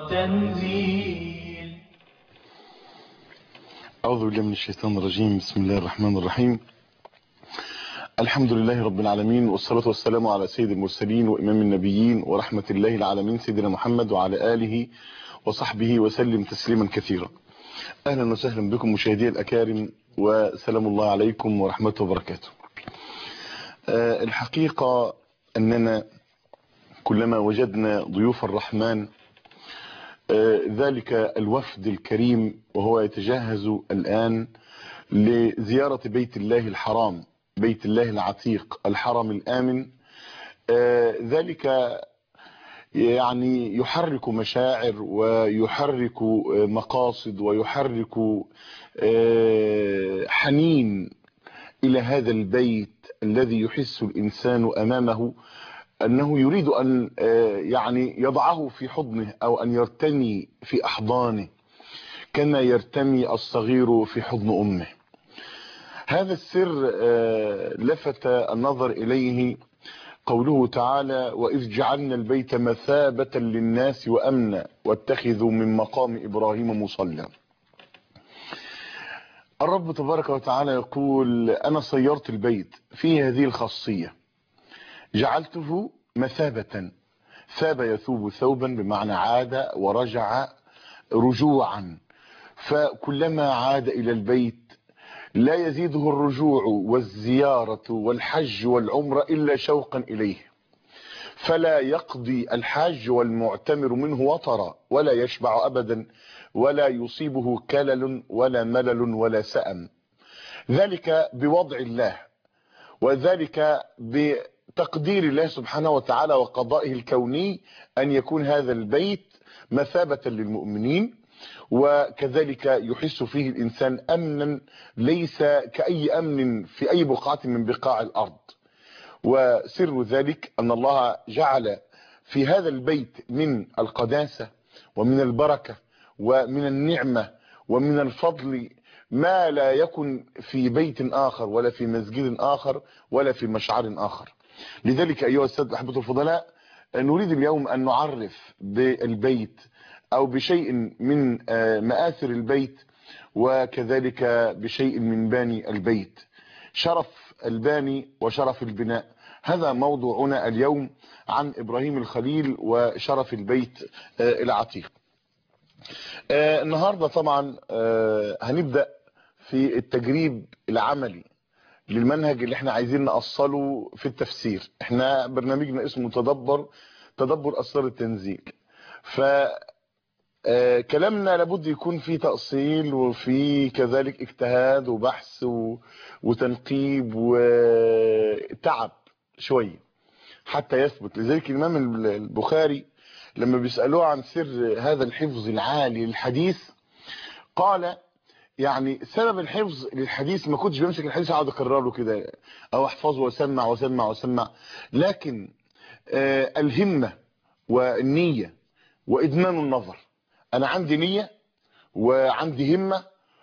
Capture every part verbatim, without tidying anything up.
تنزيل. أعوذ بالله من الشيطان الرجيم. بسم الله الرحمن الرحيم. الحمد لله رب العالمين، والصلاة والسلام على سيد المرسلين وإمام النبيين ورحمة الله العالمين سيدنا محمد وعلى آله وصحبه وسلم تسليما كثيرا. أهلا وسهلا بكم مشاهدي الأكارم، وسلام الله عليكم ورحمة وبركاته. أه الحقيقة أننا كلما وجدنا ضيوف الرحمن أه ذلك الوفد الكريم وهو يتجهز الآن لزيارة بيت الله الحرام، بيت الله العتيق، الحرم الآمن، آه ذلك يعني يحرك مشاعر ويحرك مقاصد ويحرك آه حنين إلى هذا البيت الذي يحس الإنسان أمامه أنه يريد أن آه يعني يضعه في حضنه أو أن يرتمي في أحضانه كما يرتمي الصغير في حضن أمه. هذا السر لفت النظر إليه قوله تعالى: وإذ جعلنا البيت مثابة للناس وأمنا واتخذوا من مقام إبراهيم مصلى. الرب تبارك وتعالى يقول: أنا صيرت البيت في هذه الخاصية، جعلته مثابة. ثاب يثوب ثوبا بمعنى عاد ورجع رجوعا، فكلما عاد إلى البيت لا يزيده الرجوع والزيارة والحج والعمرة إلا شوقا إليه، فلا يقضي الحاج والمعتمر منه وطرا ولا يشبع أبدا ولا يصيبه كلل ولا ملل ولا سأم. ذلك بوضع الله، وذلك بتقدير الله سبحانه وتعالى وقضائه الكوني أن يكون هذا البيت مثابة للمؤمنين، وكذلك يحس فيه الإنسان أمنا ليس كأي أمن في أي بقعة من بقاع الأرض. وسر ذلك أن الله جعل في هذا البيت من القداسة ومن البركة ومن النعمة ومن الفضل ما لا يكن في بيت آخر ولا في مسجد آخر ولا في مشعر آخر. لذلك أيها السادة أحبة الفضلاء، نريد اليوم أن نعرف بالبيت أو بشيء من مآثر البيت، وكذلك بشيء من باني البيت، شرف الباني وشرف البناء. هذا موضوعنا اليوم عن إبراهيم الخليل وشرف البيت العتيق. النهاردة طبعا هنبدأ في التجريب العملي للمنهج اللي احنا عايزين نأصله في التفسير. احنا برنامجنا اسمه تدبر تدبر أسرار التنزيل، ف آه كلامنا لابد يكون فيه تأصيل وفي كذلك اجتهاد وبحث و... وتنقيب وتعب شوية حتى يثبت. لذلك الإمام البخاري لما بيسألوه عن سر هذا الحفظ العالي للحديث قال: يعني سبب الحفظ للحديث ما كنتش بمسك الحديث اقعد اكرره كده او احفظه واسمع واسمع واسمع، لكن آه الهمة والنية وإدمان النظر. انا عندي نية وعندي همة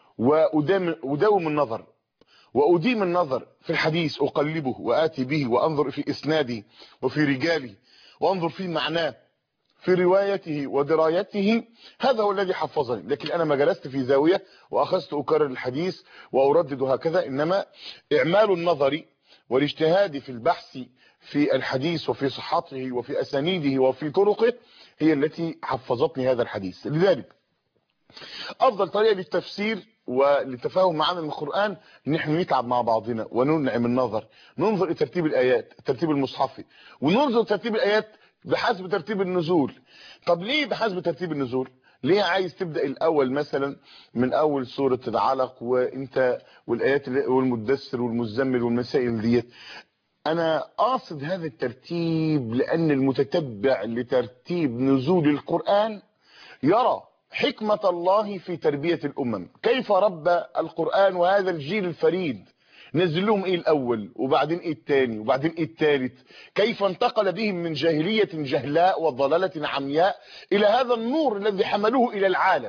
وأداوم النظر وأديم النظر في الحديث، أقلبه وآتي به وأنظر في إسناده وفي رجاله وأنظر في معناه في روايته ودرايته. هذا هو الذي حفظني. لكن أنا ما جلست في زاوية وأخذت أكرر الحديث وأردد هكذا، إنما إعمال النظر والاجتهاد في البحث في الحديث وفي صحته وفي أسانيده وفي طرقه هي التي حفظتني هذا الحديث. لذلك افضل طريقة للتفسير وللتفاهم معنا القرآن ان احنا نتعب مع بعضنا وننعم النظر، ننظر الى ترتيب الايات، الترتيب المصحفي، وننظر ترتيب الايات بحسب ترتيب النزول. طب ليه بحسب ترتيب النزول؟ ليه عايز تبدأ الاول مثلا من اول سورة العلق وانت والايات والمدثر والمزمل والمسائل ديت؟ انا قاصد هذا الترتيب لان المتتبع لترتيب نزول القرآن يرى حكمة الله في تربية الامم، كيف ربى القرآن وهذا الجيل الفريد، نزل لهم ايه الاول وبعدين ايه التاني وبعدين ايه التالت، كيف انتقل بهم من جاهلية جهلاء وضلالة عمياء الى هذا النور الذي حملوه الى العالم.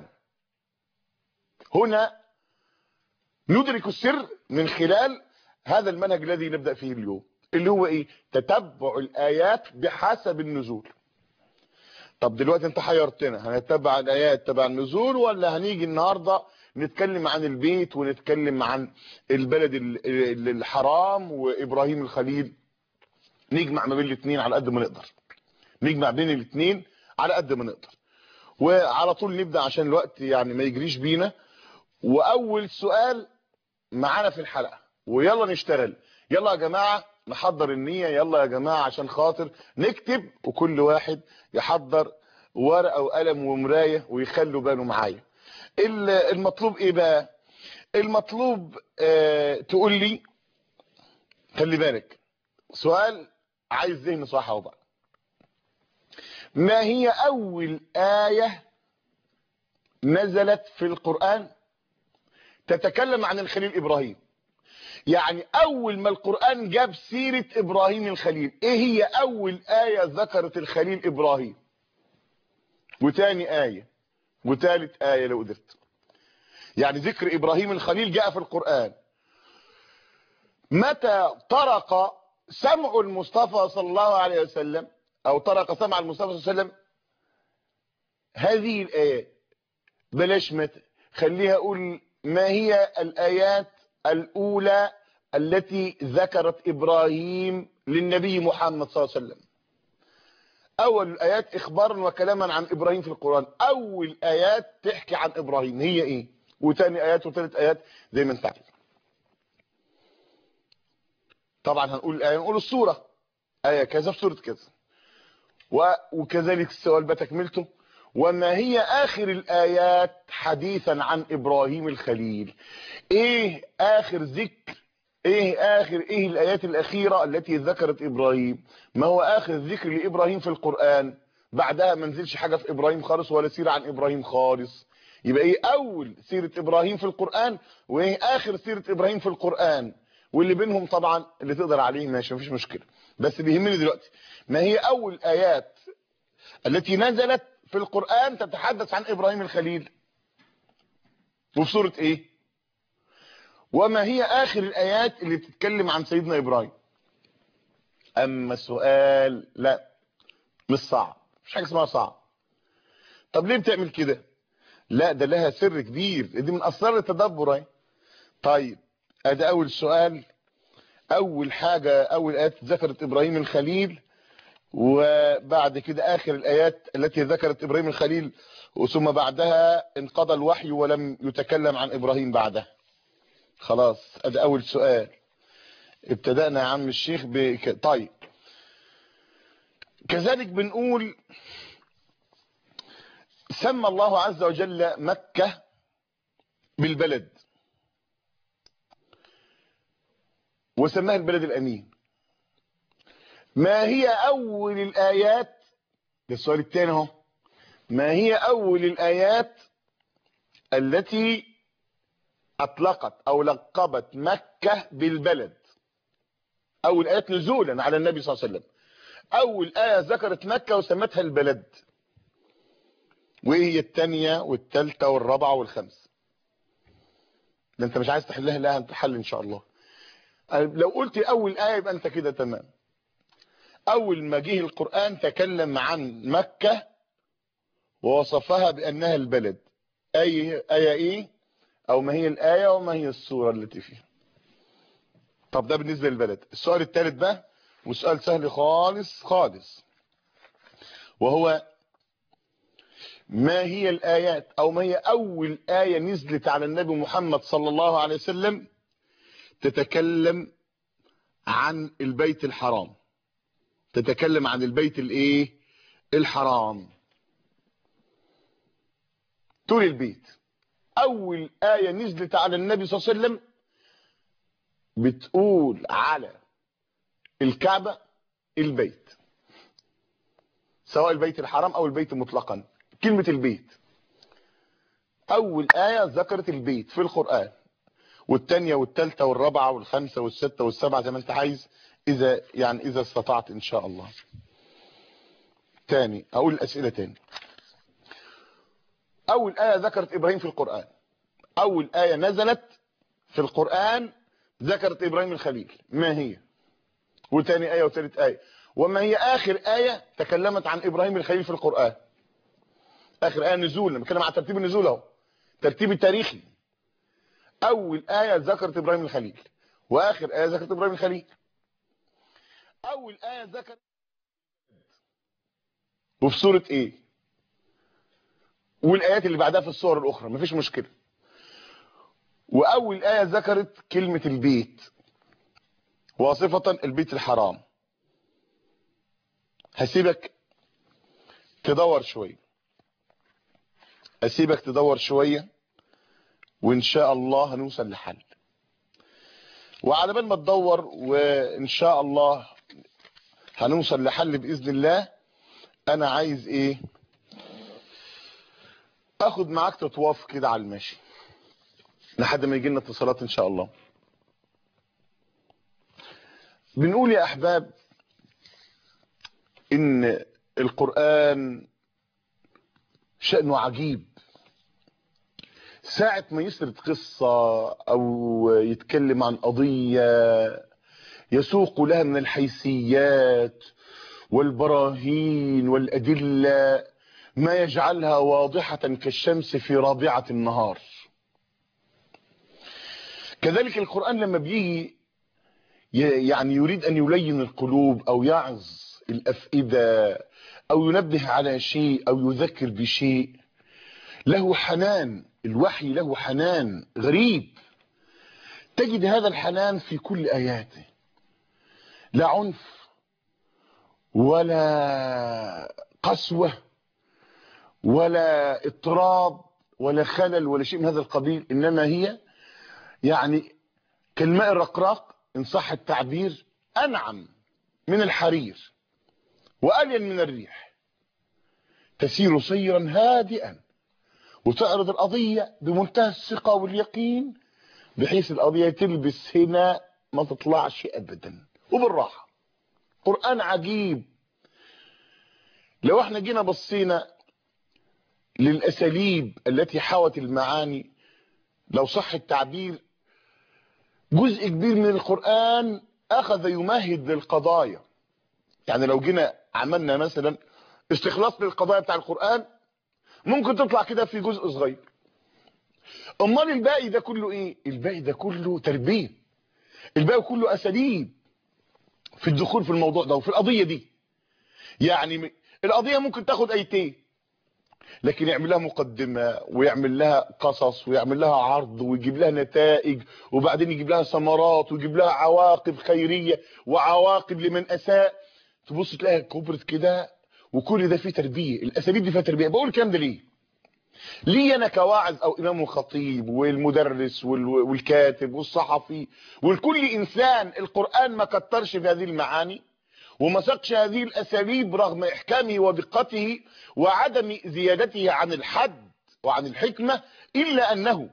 هنا ندرك السر من خلال هذا المنهج الذي نبدأ فيه اليوم، اللي هو ايه؟ تتبع الايات بحسب النزول. طب دلوقتي انت حيرتنا، هنتبع الايات تبع النزول ولا هنيجي النهارده نتكلم عن البيت ونتكلم عن البلد الحرام وابراهيم الخليل؟ نجمع ما بين الاثنين على قد ما نقدر، نجمع بين الاثنين على قد ما نقدر، وعلى طول نبدا عشان الوقت يعني ما يجريش بينا. واول سؤال معانا في الحلقه، ويلا نشتغل، يلا يا جماعه نحضر النيه، يلا يا جماعه عشان خاطر نكتب، وكل واحد يحضر ورقه وقلم ومرايه ويخلوا باله معايا. المطلوب ايه بقى؟ المطلوب اه تقول لي، خلي بالك سؤال عايز ذهن صح اهو بقى. ما هي اول آية نزلت في القرآن تتكلم عن الخليل ابراهيم؟ يعني اول ما القرآن جاب سيرة ابراهيم الخليل، ايه هي اول آية ذكرت الخليل ابراهيم؟ وتاني آية وتالت آية لو قدرت. يعني ذكر ابراهيم الخليل جاء في القرآن متى طرق سمع المصطفى صلى الله عليه وسلم، او طرق سمع المصطفى صلى الله عليه وسلم هذه الآيات. بلاش متى، خليها اقول ما هي الآيات الأولى التي ذكرت إبراهيم للنبي محمد صلى الله عليه وسلم. أول الآيات إخبارا وكلاما عن إبراهيم في القرآن، أول آيات تحكي عن إبراهيم هي إيه؟ وتاني آيات وتالت آيات زي ما انت عارف. طبعا هنقول الآية، نقول السورة، آية كذا في سورة كذا، وكذلك السؤال بتكملته. وما هي آخر الآيات حديثا عن إبراهيم الخليل؟ إيه آخر ذكر، إيه آخر إيه الآيات الأخيرة التي ذكرت إبراهيم؟ ما هو آخر ذكر لإبراهيم في القرآن؟ بعدها ما نزلش حاجة في إبراهيم خالص ولا سيرة عن إبراهيم خالص. يبقى إيه أول سيرة إبراهيم في القرآن، وإيه آخر سيرة إبراهيم في القرآن؟ واللي بينهم طبعا اللي تقدر عليه ماشي مفيش مشكلة، بس بيهمني دلوقتي ما هي أول آيات التي نزلت في القرآن تتحدث عن إبراهيم الخليل، وفي سورة إيه؟ وما هي آخر الآيات اللي بتتكلم عن سيدنا إبراهيم؟ أما السؤال لا مش صعب، مش حاجة اسمها صعب. طب ليه بتعمل كده؟ لا ده لها سر كبير، دي من أسرار التدبر اهي. طيب ادي أول سؤال. أول حاجة أول آيات ذكرت إبراهيم الخليل، وبعد كده آخر الآيات التي ذكرت إبراهيم الخليل، وثم بعدها انقضى الوحي ولم يتكلم عن إبراهيم بعدها. خلاص ادي أول سؤال، ابتدأنا يا عم الشيخ بك... طيب كذلك بنقول سمى الله عز وجل مكة بالبلد، وسماها البلد الأمين. ما هي أول الآيات، ده السؤال الثاني اهو، ما هي أول الآيات التي أطلقت أو لقبت مكة بالبلد؟ أول آيات نزولا على النبي صلى الله عليه وسلم، أول آية ذكرت مكة وسمتها البلد، وإيه هي الثانية والثالثة والرابعة والخامسة؟ ده أنت مش عايز تحلها، لا هتحل إن شاء الله. لو قلت أول آية يبقى أنت كده تمام. أول ما جه القرآن تكلم عن مكة ووصفها بأنها البلد، أي آية إيه؟ أو ما هي الآية وما هي السورة التي فيها؟ طب ده بالنسبة للبلد. السؤال الثالث بقى، وسؤال سهل خالص خالص، وهو ما هي الآيات أو ما هي أول آية نزلت على النبي محمد صلى الله عليه وسلم تتكلم عن البيت الحرام، تتكلم عن البيت الايه الحرام؟ طول البيت. أول آية نزلت على النبي صلى الله عليه وسلم بتقول على الكعبة البيت، سواء البيت الحرام أو البيت مطلقا، كلمة البيت. أول آية ذكرت البيت في القرآن، والثانية والثالثة والرابعة والخامسة والستة والسبعة زي ما انت عايز، إذا يعني إذا استطعت إن شاء الله. تاني أقول الأسئلة تاني. أول آية ذكرت إبراهيم في القرآن، أول آية نزلت في القرآن ذكرت إبراهيم الخليل، ما هي؟ وتاني آية وثالث آية. وما هي آخر آية تكلمت عن إبراهيم الخليل في القرآن؟ اخر ايه نزولا، بنتكلم على ترتيب النزول اهو، ترتيب التاريخي. اول ايه ذكرت ابراهيم الخليل، واخر ايه ذكرت ابراهيم الخليل. اول ايه ذكرت وفي سوره ايه، والايات اللي بعدها في السور الاخرى مفيش مشكله. واول ايه ذكرت كلمه البيت وصفه البيت الحرام. هسيبك تدور شويه، اسيبك تدور شويه، وان شاء الله هنوصل لحل. وعلى بال ما تدور وان شاء الله هنوصل لحل باذن الله، انا عايز ايه، اخد معاك تطواف كده على الماشي لحد ما يجي لنا اتصالات ان شاء الله. بنقول يا احباب ان القرآن شأنه عجيب. ساعة ما يسرد قصة او يتكلم عن قضية يسوق لها من الحيثيات والبراهين والأدلة ما يجعلها واضحة كالشمس في رابعة النهار. كذلك القرآن لما بيجي يعني يريد أن يلين القلوب أو يعظ الأفئدة أو ينبه على شيء أو يذكر بشيء، له حنان. الوحي له حنان غريب، تجد هذا الحنان في كل آياته، لا عنف ولا قسوة ولا اضطراب ولا خلل ولا شيء من هذا القبيل، إنما هي يعني كالماء الرقراق إن صح التعبير، أنعم من الحرير وألين من الريح، تسير سيرا هادئا وتعرض القضية بمنتهى الثقة واليقين، بحيث القضية تلبس هنا ما تطلعش أبدا وبالراحة. قرآن عجيب. لو احنا جينا بصينا للأساليب التي حوت المعاني، لو صح التعبير جزء كبير من القرآن أخذ يمهد للقضايا. يعني لو جينا عملنا مثلا استخلاص للقضايا بتاع القرآن ممكن تطلع كده في جزء صغير. امال الباقي ده كله ايه؟ الباقي ده كله تربية، الباقي كله أساليب في الدخول في الموضوع ده وفي القضية دي. يعني القضية ممكن تاخد ايتين لكن يعمل لها مقدمة ويعمل لها قصص ويعمل لها عرض ويجيب لها نتائج وبعدين يجيب لها ثمرات ويجيب لها عواقب خيرية وعواقب لمن أساء. تبص تلاقيها كبرت كده، وكل ده فيه تربية. الأساليب دي فيها تربية. بقول الكلام ده ليه؟ ليه أنا كواعظ أو إمام وخطيب والمدرس والكاتب والصحفي والكل إنسان القرآن ما كترش في هذه المعاني وما سقش هذه الأساليب رغم إحكامه ودقته وعدم زيادته عن الحد وعن الحكمة، إلا أنه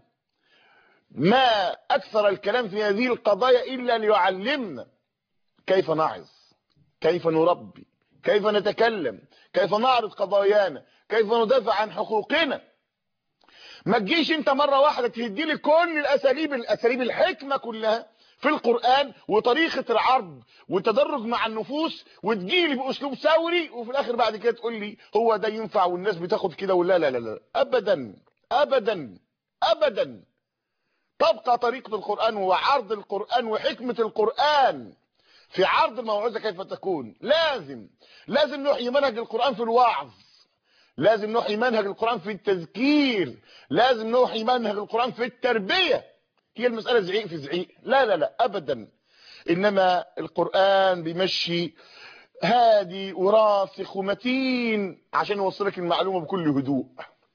ما أكثر الكلام في هذه القضايا إلا ليعلمنا كيف نعظ، كيف نربي، كيف نتكلم، كيف نعرض قضايانا، كيف ندافع عن حقوقنا. ما تجيش انت مرة واحدة تدي لي كل الأساليب الأساليب الحكمة كلها في القرآن وطريقة العرض والتدرج مع النفوس وتجيلي بأسلوب ثوري وفي الآخر بعد كده تقول لي هو ده ينفع والناس بتاخد كده ولا لا لا لا أبدا أبدا أبدا. تبقى طريقة القرآن وعرض القرآن وحكمة القرآن في عرض الموعظة كيف تكون. لازم لازم نحيي منهج القرآن في الوعظ، لازم نحيي منهج القرآن في التذكير، لازم نحيي منهج القرآن في التربية. هي المسألة زعيق في زعيق؟ لا لا لا أبدا. إنما القرآن بيمشي هادي وراسخ ومتين عشان يوصلك المعلومة بكل هدوء.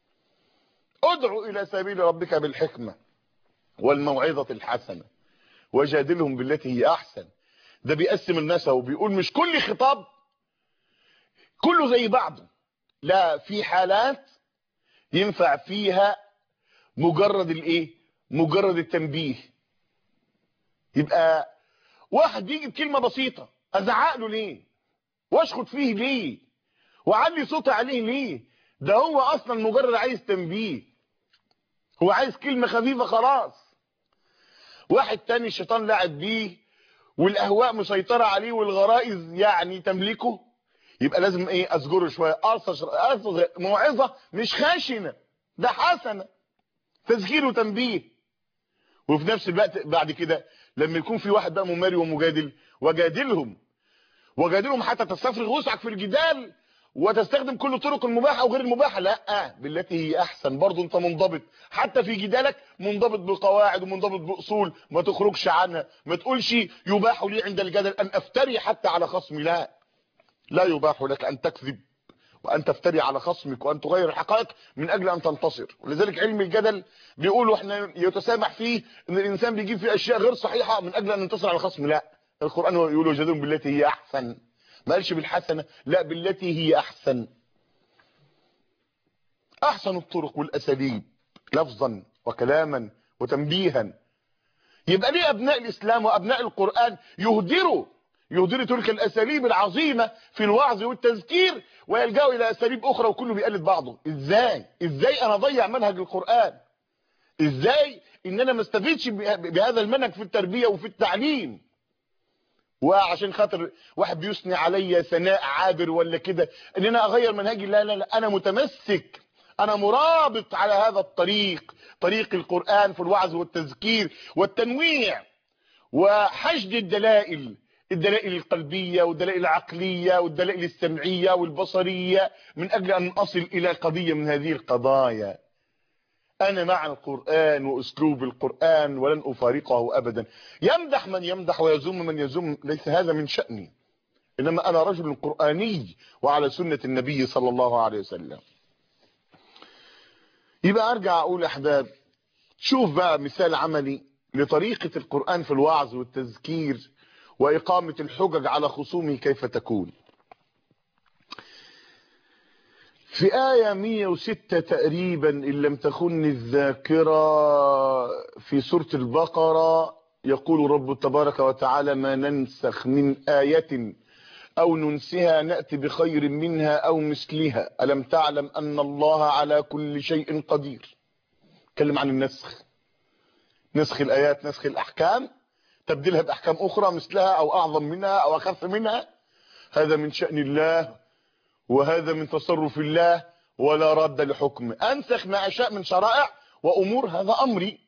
ادعو إلى سبيل ربك بالحكمة والموعظة الحسنة وجادلهم بالتي هي أحسن. ده بيقسم الناس وبيقول مش كل خطاب كله زي بعضه، لا، في حالات ينفع فيها مجرد الايه، مجرد التنبيه. يبقى واحد يجي بكلمة بسيطة ازعق له ليه واشخط فيه ليه وعلي صوتي عليه ليه؟ ده هو اصلا مجرد عايز تنبيه، هو عايز كلمة خفيفة خلاص. واحد تاني الشيطان لاعب بيه والاهواء مسيطرة عليه والغرائز يعني تملكه، يبقى لازم ايه ازجره شويه، ارصد موعظه مش خاشنه، ده حسنه، تذكير وتنبيه. وفي نفس الوقت بعد كده لما يكون في واحد بقى مماري ومجادل، وجادلهم وجادلهم حتى تستفرغ وسعك في الجدال وتستخدم كل الطرق المباحه وغير المباحه، لا بالتي هي احسن. برضه انت منضبط حتى في جدالك، منضبط بقواعد ومنضبط باصول ما تخرجش عنها. ما تقولش يباح لي عند الجدل ان افتري حتى على خصمي، لا لا يباح لك ان تكذب وان تفتري على خصمك وان تغير الحقائق من اجل ان تنتصر. ولذلك علم الجدل بيقولوا احنا يتسامح فيه ان الانسان بيجيب فيه اشياء غير صحيحه من اجل ان ينتصر على خصمه، لا القران يقول وجادلهم بالتي هي احسن، ما قالش بالحسنه، لا بالتي هي احسن. احسن الطرق والاساليب لفظا وكلاما وتنبيها. يبقى ليه ابناء الاسلام وابناء القران يهدروا يهدروا تلك الاساليب العظيمه في الوعظ والتذكير ويلجأوا الى اساليب اخرى وكله بيقلد بعضه؟ ازاي ازاي انا اضيع منهج القران؟ ازاي ان انا ما استفيدش بهذا المنهج في التربيه وفي التعليم؟ وعشان خاطر واحد بيثني عليا ثناء عابر ولا كده ان انا اغير منهجي؟ لا لا لا، انا متمسك، انا مرابط على هذا الطريق، طريق القرآن في الوعظ والتذكير والتنويع وحشد الدلائل، الدلائل القلبية والدلائل العقلية والدلائل السمعية والبصرية من اجل ان اصل الى قضية من هذه القضايا. انا مع القرآن واسلوب القرآن ولن افارقه ابدا. يمدح من يمدح ويذم من يذم، ليس هذا من شأني، انما انا رجل قرآني وعلى سنة النبي صلى الله عليه وسلم. يبقى ارجع اقول يا احباب، شوف بقى مثال عملي لطريقة القرآن في الوعظ والتذكير واقامة الحجج على خصومه كيف تكون. في آية مئة وستة تقريبا إن لم تخن الذاكرة في سورة البقرة، يقول رب تبارك وتعالى: ما ننسخ من آية أو ننسها نأتي بخير منها أو مثلها ألم تعلم أن الله على كل شيء قدير. تكلم عن النسخ، نسخ الآيات، نسخ الأحكام، تبديلها بأحكام أخرى مثلها أو أعظم منها أو أخف منها. هذا من شأن الله وهذا من تصرف الله ولا رد لحكمه. أنسخ ما أشاء من شرائع وأمور، هذا أمري،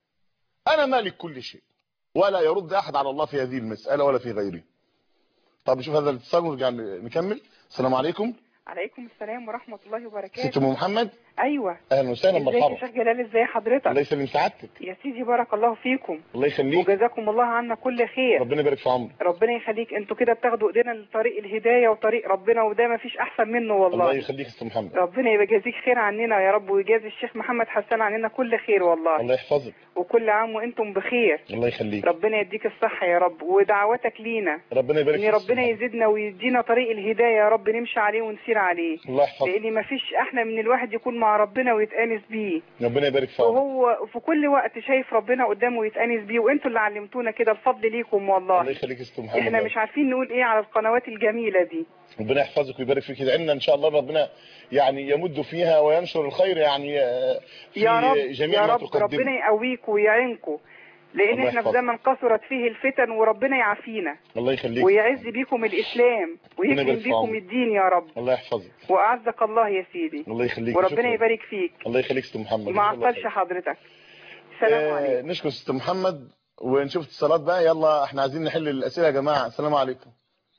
أنا مالك كل شيء، ولا يرد أحد على الله في هذه المسألة ولا في غيره. طب نشوف هذا الاتصال ونرجع نكمل. السلام عليكم. عليكم السلام ورحمة الله وبركاته. ست ام محمد. ايوه اهلا وسهلا، مرحبا. ازيك يا شيخ جلال؟ ازي حضرتك؟ الله يسلم سعادتك يا سيدي، بارك الله فيكم. الله يخليك وجزاكم الله عنا كل خير. ربنا يبارك في عمرك. ربنا يخليك، انتوا كده بتاخدوا ايدينا لطريق الهدايه وطريق ربنا، وده ما فيش احسن منه والله. الله يخليك يا ست محمد. ربنا يبقى يجازيك خير عننا يا رب، ويجازي الشيخ محمد حسان عننا كل خير والله. الله يحفظك. وكل عام وانتم بخير. الله يخليك. ربنا يديك الصحه يا رب، ودعواتك لينا ربنا يبارك فيك. ان ربنا يزيدنا ويدينا طريق الهدايه يا رب نمشي عليه ونسير عليه. الله يحفظك. لان ما فيش احلى من الواحد يكون مع ربنا ويتانس بيه. ربنا يبارك فيك. وهو في كل وقت شايف ربنا قدامه ويتانس بيه، وانتوا اللي علمتونا كده، الفضل ليكم والله. الله يخليك يا ست محمد. احنا مش عارفين نقول ايه على القنوات الجميله دي. ربنا يحفظك ويبارك فيك. ادعينا ان شاء الله ربنا يعني يمد فيها وينشر الخير يعني في يا رب جميع يا ما رب تقدم. ربنا يقويكم ويعينكم، لان احنا في زمن قصرت فيه الفتن، وربنا يعافينا. الله يخليك. ويعز بيكم الاسلام ويكرم بيكم الدين يا رب. الله يحفظك. واعزك الله يا سيدي. الله يخليك. وربنا شكرا. يبارك فيك. الله يخليك ست محمد. ما عطلش حضرتك. السلام آه عليكم. نشكر ست محمد ونشوف اتصالات بقى. يلا احنا عايزين نحل الاسئله يا جماعه. السلام عليكم.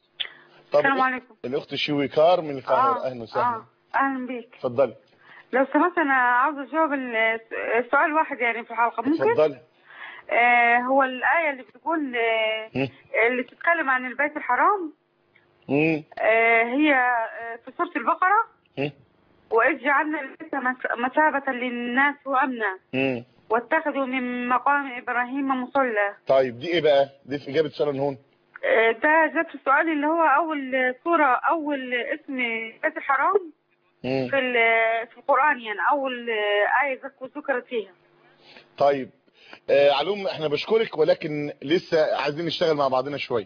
طب السلام عليكم. الاخت شويكار من القاهره. آه. اهلا وسهلا. اه اهلا بيك. اتفضلي. لو سمحت انا عاوزه اجاوب السؤال واحد يعني في الحلقه، ممكن؟ اتفضلي. آه هو الايه اللي بتقول آه اللي بتتكلم عن البيت الحرام امم آه هي آه في سوره البقره. امم واذ جعلنا البيت مثابه للناس وامنا امم واتخذوا من مقام ابراهيم مصلى. طيب دي ايه بقى؟ دي في اجابه سؤال هون. آه ده جت في السؤال اللي هو اول سوره، اول اسم بيت الحرام مم. في في القرآن، يعني أول آية ذكرت فيها. طيب آه علوم احنا بشكرك، ولكن لسه عايزين نشتغل مع بعضنا شوية.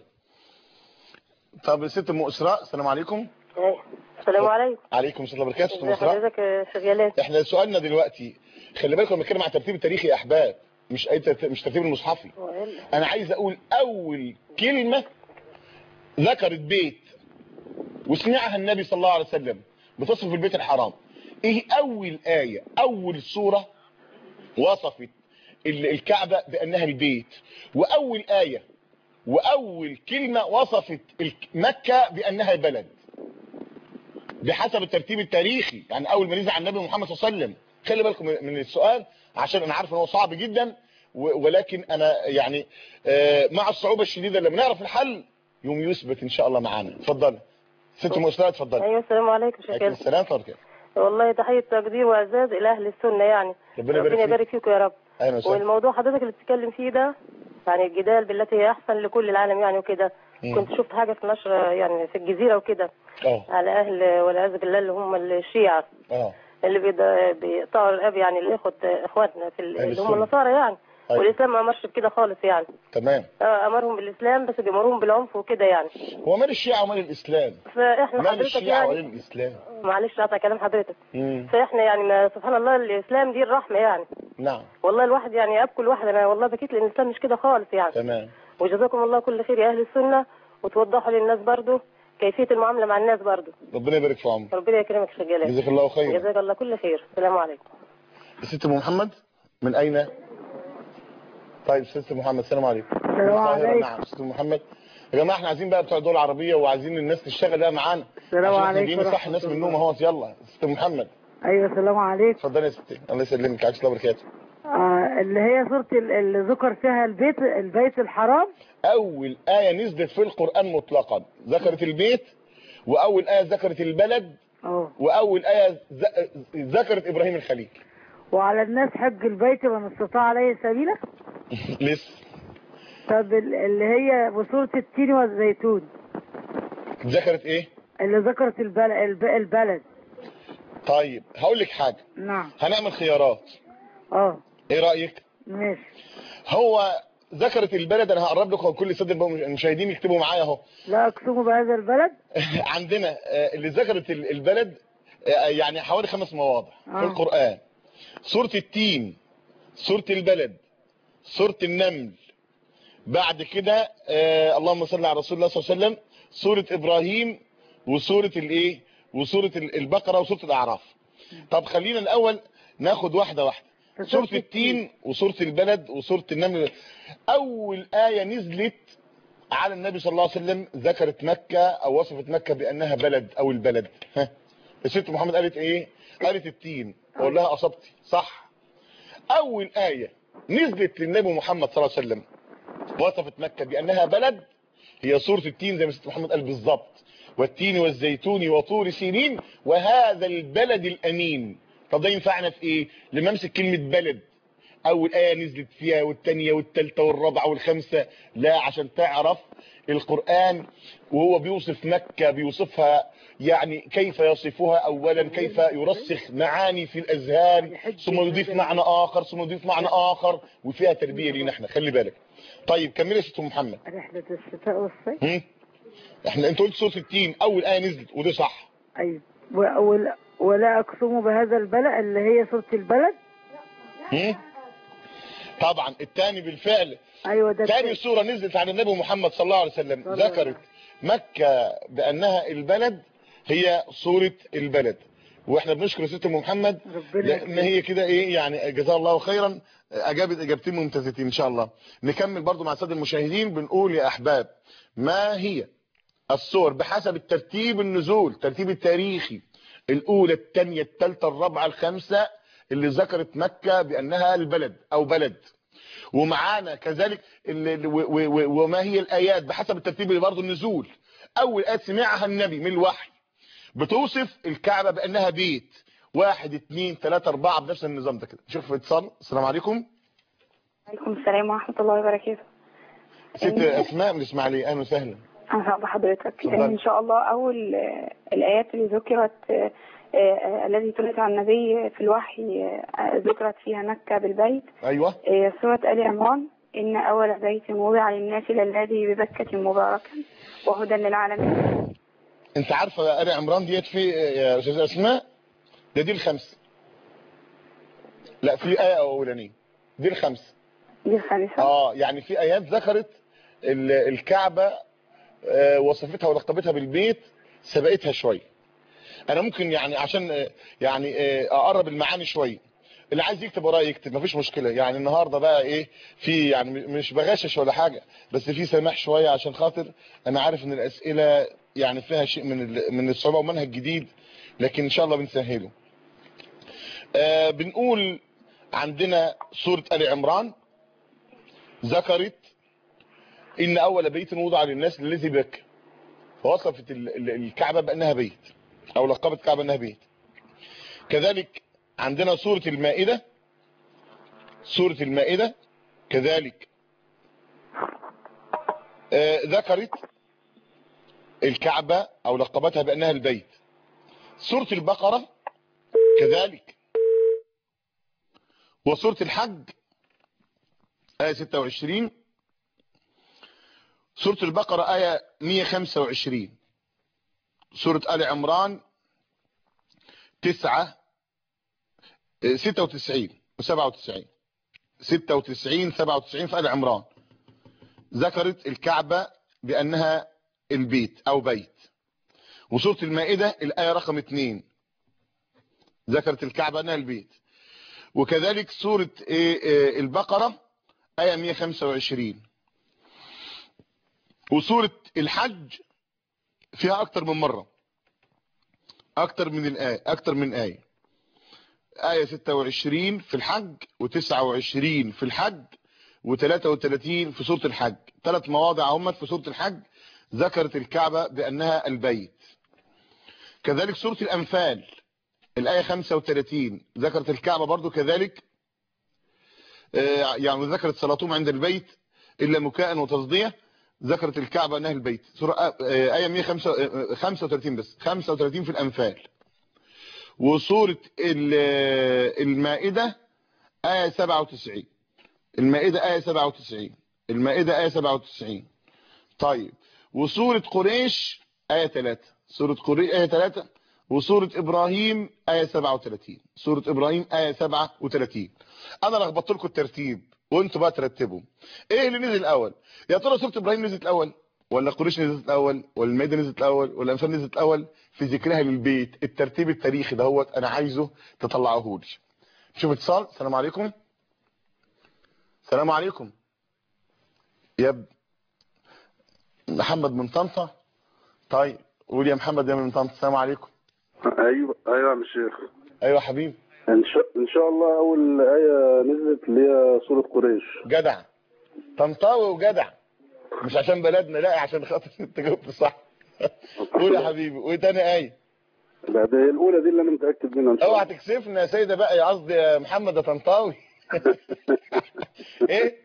طب ست ام اسراء، السلام عليكم. السلام عليكم. عليكم السلام وبركاته. ست ام اسراء، حضرتك يا شغالات. احنا سؤالنا دلوقتي خلي بالكم بنتكلم عن الترتيب التاريخي يا احباب، مش اي ترتيب، مش ترتيب المصحفي. انا عايز اقول اول كلمة ذكرت بيت وسمعها النبي صلى الله عليه وسلم بتصف البيت الحرام، ايه اول آية اول سورة وصفت الكعبة بانها البيت، واول آية واول كلمة وصفت مكة بانها بلد بحسب الترتيب التاريخي؟ يعني اول ما نزل على النبي محمد صلى الله عليه وسلم، خلي بالكم من السؤال عشان انا عارف ان هو صعب جدا، ولكن انا يعني مع الصعوبة الشديدة لما نعرف الحل يوم يثبت ان شاء الله معانا. اتفضلي ست مؤسسات، اتفضلي. ايوه السلام عليكم شكرا. عليكم السلام ورحمة. والله تحيه تقدير واعزاز الى اهل السنه يعني، ربنا ربنا يبارك فيكم يا رب. اهلا وسهلا. والموضوع حضرتك اللي بتتكلم فيه ده يعني الجدال بالتي هي احسن لكل العالم يعني وكده، كنت شفت حاجه في نشر يعني في الجزيره وكده اه على اهل والعياذ بالله اللي هم الشيعه اه اللي بيقطعوا الاب يعني اللي ياخد اخواتنا في اللي هم النصارى يعني. أيوة. والاسلام ما امرش بكده خالص يعني. تمام. اه امرهم بالاسلام بس بيمرهم بالعنف وكده يعني. هو مال الشيعة ومال الاسلام؟ فاحنا مال حضرتك الشيعة يعني ومال الاسلام؟ معلش اقطع كلام حضرتك. مم. فاحنا يعني ما سبحان الله الاسلام دي الرحمه يعني. نعم. والله الواحد يعني ابكي الواحد، انا والله بكيت لان الاسلام مش كده خالص يعني. تمام. وجزاكم الله كل خير يا اهل السنه، وتوضحوا للناس برضو كيفيه المعامله مع الناس برضو. ربنا يبارك في عمرك. ربنا يكرمك يا شجاله. جزاك الله خير. جزاك الله كل خير. السلام عليكم. ست محمد من اين؟ طيب ست محمد السلام عليكم. السلام عليكم. نعم ست محمد. يا جماعه احنا عايزين بقى بتوع الدول العربيه وعايزين الناس تشتغل بقى معانا. السلام عليكم. احنا جايين نصحي الناس من النوم اهوت. يلا ست محمد. ايوه السلام عليكم. اتفضلي يا ستي. الله يسلمك. عليك الله وبركاته. آه اللي هي سوره اللي ذكر فيها البيت البيت الحرام، اول آية نزلت في القرآن مطلقا ذكرت البيت، واول آية ذكرت البلد، اه واول آية ذكرت ابراهيم الخليل. وعلى الناس حج البيت من استطاع عليه سبيلا. لسه. طب اللي هي بسوره التين والزيتون ذكرت ايه؟ اللي ذكرت البلد البلد. طيب هقول لك حاجه. نعم. هنعمل خيارات. اه ايه رايك؟ ماشي. هو ذكرت البلد، انا هقرب لكم كل صدر المشاهدين يكتبوا معايا اهو. لا اقسم بهذا البلد. عندنا اللي ذكرت البلد يعني حوالي خمس مواضع آه. في القرآن. سورة التين، سورة البلد، سورة النمل، بعد كده آه اللهم صل على رسول الله صلى الله عليه وسلم، سورة ابراهيم، وسورة الايه وسورة البقرة وسورة الاعراف. طب خلينا الاول ناخد واحدة واحدة. سورة التين وسورة البلد وسورة النمل. اول آية نزلت على النبي صلى الله عليه وسلم ذكرت مكة او وصفت مكة بانها بلد او البلد. ها الست محمد قالت ايه؟ قالت التين. اقول لها اصبتي صح. اول آية نزلت للنبي محمد صلى الله عليه وسلم وصفت مكة بانها بلد هي سورة التين زي ما الست محمد قال بالظبط. والتين والزيتون وطور سينين وهذا البلد الامين. طب ده ينفعنا في ايه؟ لما امسك كلمة بلد اول آية نزلت فيها والثانيه والثالثه والرابعه والخامسه، لا عشان تعرف القرآن وهو بيوصف مكة بيوصفها يعني كيف يصفها. اولا كيف يرسخ معاني في الاذهان، ثم يضيف معنى اخر، ثم يضيف معنى اخر، وفيها تربية لينا احنا. خلي بالك. طيب كملي يا ست محمد. رحلة الشتاء والصيف. احنا انت قلت سورة التين اول آية نزلت ودي صح. ايوه ولا, ولا اقسم بهذا البلد اللي هي سورة البلد. هم؟ طبعا الثاني بالفعل. ايوه ده ثاني سورة نزلت عن النبي محمد صلى الله عليه وسلم ذكرت مكة بانها البلد هي سورة البلد. واحنا بنشكر ست ام محمد لان هي كده ايه يعني جزاها الله خيرا اجابت اجابتين ممتازتين ان شاء الله. نكمل برضو مع الساده المشاهدين بنقول يا احباب ما هي السور بحسب الترتيب النزول ترتيب التاريخي الاولى الثانيه الثالثه الرابعه الخامسه اللي ذكرت مكة بانها البلد او بلد. ومعانا كذلك وما هي الايات بحسب الترتيب اللي برضه النزول. اول ايات سمعها النبي من الوحي بتوصف الكعبة بانها بيت. واحد اثنين ثلاثة اربعة بنفس النظام ده كده. نشوف اتصال. السلام عليكم. وعليكم السلام ورحمة الله وبركاته. ست اسماء من الاسماعيليه اهلا وسهلا. اهلا بحضرتك. ان شاء الله اول الايات اللي ذكرت الذي تلت على النبي في الوحي ذكرت فيها مكة بالبيت. ايوه. سورة آل عمران ان اول بيت وضع للناس للذي ببكة مباركا وهدى للعالمين. انت عارفه آل عمران ديت في يا استاذه اسماء؟ ده دي الخمسه. لا في ايه اولانيه دي الخمسه. دي الخامسه. اه يعني في ايات ذكرت الكعبة آه وصفتها ولقبتها بالبيت سبقتها شويه. انا ممكن يعني عشان يعني اقرب المعاني شويه، اللي عايز يكتب ورايا يكتب مفيش مشكله. يعني النهارده بقى ايه، في يعني مش بغشش ولا حاجه، بس في سماح شويه عشان خاطر انا عارف ان الاسئله يعني فيها شيء من من الصعوبه ومنهج جديد، لكن ان شاء الله بنسهله. آه بنقول عندنا سوره ال عمران ذكرت ان اول بيت وضع للناس الذي بك، فوصفت الكعبه بانها بيت، او لقبت الكعبه انها بيت. كذلك عندنا سوره المائده، سوره المائده كذلك آه ذكرت الكعبه او لقبتها بانها البيت. سوره البقره كذلك، وسوره الحج آية ستة وعشرين، سورة البقرة آية مئة وخمسة وعشرين، سورة آل عمران تسعة ستة وتسعين وسبعة وتسعين، ستة وتسعين سبعة وتسعين في آل عمران ذكرت الكعبة بأنها البيت أو بيت. وسورة المائدة الآية رقم اثنين ذكرت الكعبة أنها البيت. وكذلك سورة البقرة آية مئة وخمسة وعشرين. وسورة الحج فيها أكتر من مرة، أكتر من الآية، أكتر من آية. آية ستة وعشرين في الحج، وتسعة وعشرين في الحج، وثلاثة وثلاثين في سورة الحج. ثلاث مواضع همت في سورة الحج ذكرت الكعبة بأنها البيت. كذلك سورة الأنفال الآية خمسة وثلاثين ذكرت الكعبة برضو كذلك، يعني ذكرت صلاتهم عند البيت إلا مكاء وتصدية، ذكرت الكعبة أنها البيت. سورة آية مئة وخمسة وثلاثين بس، خمسة وثلاثين في الأنفال. وسورة المائدة آية سبعة وتسعين، المائدة آية سبعة وتسعين، المائدة آية سبعة وتسعين. طيب وسورة قريش آية ثلاثة، سورة قريش آية ثلاثة. وسورة إبراهيم آية سبعة وثلاثين، سورة إبراهيم آية سبعة وثلاثين. أنا لخبطت لكم الترتيب وانتوا بقى ترتبوا ايه اللي نزل الاول. يا ترى سوره ابراهيم نزلت الاول، ولا قريش نزلت الاول، ولا المائده نزلت الاول، ولا الانفال نزلت الاول؟ في ذكرها للبيت. الترتيب التاريخي دهوت انا عايزه تطلعوه لي. شوف اتصال. السلام عليكم. السلام عليكم يا محمد من طنطا. طيب قول يا محمد يا من طنطا. السلام عليكم. ايوه ايوه يا شيخ. ايوه حبيبي. ان شاء ان شاء الله اول ايه نزلت اللي هي سوره قريش. جدع طنطاوي وجدع، مش عشان بلدنا، لا عشان خاطر انت جاوبت صح. قول يا حبيبي. وايه تاني ايه؟ لا ده الاولى دي اللي انا متاكد منها ان شاء الله. اوعى تكسفنا يا سيده بقى، يا قصدي يا محمد يا طنطاوي. ايه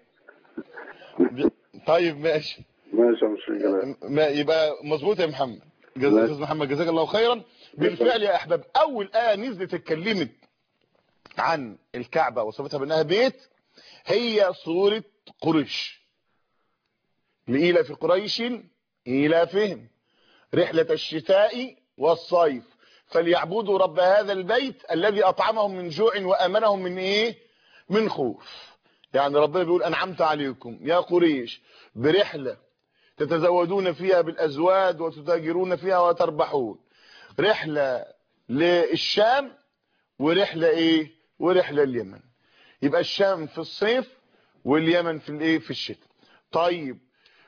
طيب ماشي ماشي يا مشرف. ما يبقى مظبوط يا محمد. جزاك محمد جزاك الله خيرا. بالفعل يا احباب اول ايه نزلت اتكلمت عن الكعبه وصفتها بانها بيت هي سوره قريش. لإيلاف قريش إيلافهم رحلة الشتاء والصيف فليعبدوا رب هذا البيت الذي أطعمهم من جوع وأمنهم من إيه؟ من خوف. يعني ربنا بيقول أنعمت عليكم يا قريش برحلة تتزودون فيها بالأزواد وتتاجرون فيها وتربحون، رحلة للشام ورحلة إيه؟ ورحلة اليمن. يبقى الشام في الصيف واليمن في الإيه؟ في الشتاء. طيب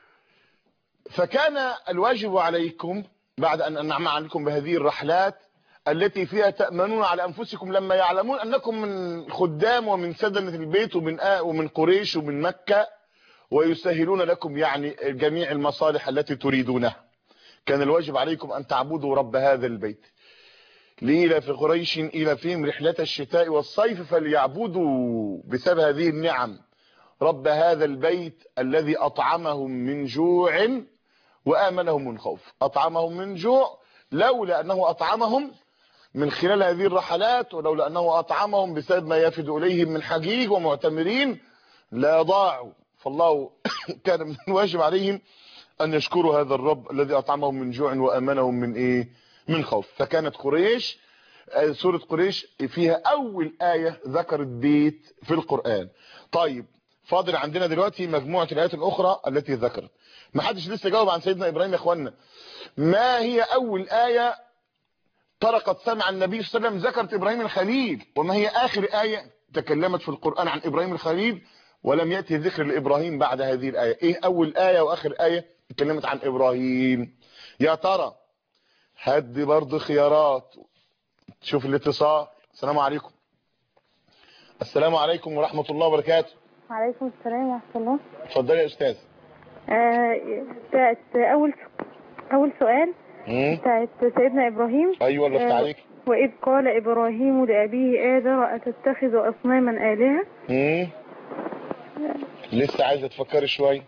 فكان الواجب عليكم بعد أن أنعم عليكم بهذه الرحلات التي فيها تأمنون على أنفسكم لما يعلمون أنكم من خدام ومن سدنة البيت ومن آه ومن قريش ومن مكة، ويسهلون لكم يعني جميع المصالح التي تريدونها. كان الواجب عليكم أن تعبدوا رب هذا البيت. لإيلاف قريش إيلافهم رحلة الشتاء والصيف فليعبدوا بسبب هذه النعم رب هذا البيت الذي أطعمهم من جوع وآمنهم من خوف. أطعمهم من جوع لولا أنه أطعمهم من خلال هذه الرحلات، ولولا أنه أطعمهم بسبب ما يفد إليهم من حجيج ومعتمرين لا ضاعوا. فالله كان من الواجب عليهم أن يشكروا هذا الرب الذي أطعمهم من جوع وآمنهم من إيه؟ من خوف. فكانت قريش سورة قريش فيها أول آية ذكرت بيت في القرآن. طيب فاضل عندنا دلوقتي مجموعة الآيات الأخرى التي ذكرت. ما حدش لسه جاوب عن سيدنا إبراهيم يا إخوانا. ما هي أول آية طرقت سمع النبي صلى الله عليه وسلم ذكرت إبراهيم الخليل؟ وما هي آخر آية تكلمت في القرآن عن إبراهيم الخليل ولم يأتي ذكر لإبراهيم بعد هذه الآية؟ إيه أول آية وآخر آية تكلمت عن إبراهيم يا ترى؟ هدي برضه خيارات. شوف الاتصال. السلام عليكم. السلام عليكم ورحمة الله وبركاته. وعليكم السلام ورحمة الله. اتفضلي يا أستاذ. آه بتاعت أول أول سؤال بتاعت سيدنا إبراهيم. أيوة الله يفتح عليك. آه وإذ قال إبراهيم لأبيه آذر أتتخذ أصناما آلهة. امم لسه عايزة تفكري شوية.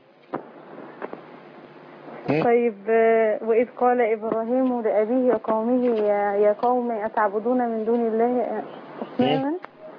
طيب آه وإذ قال إبراهيم لأبيه وقومه يا, يا قوم أتعبدون من دون الله أصناما.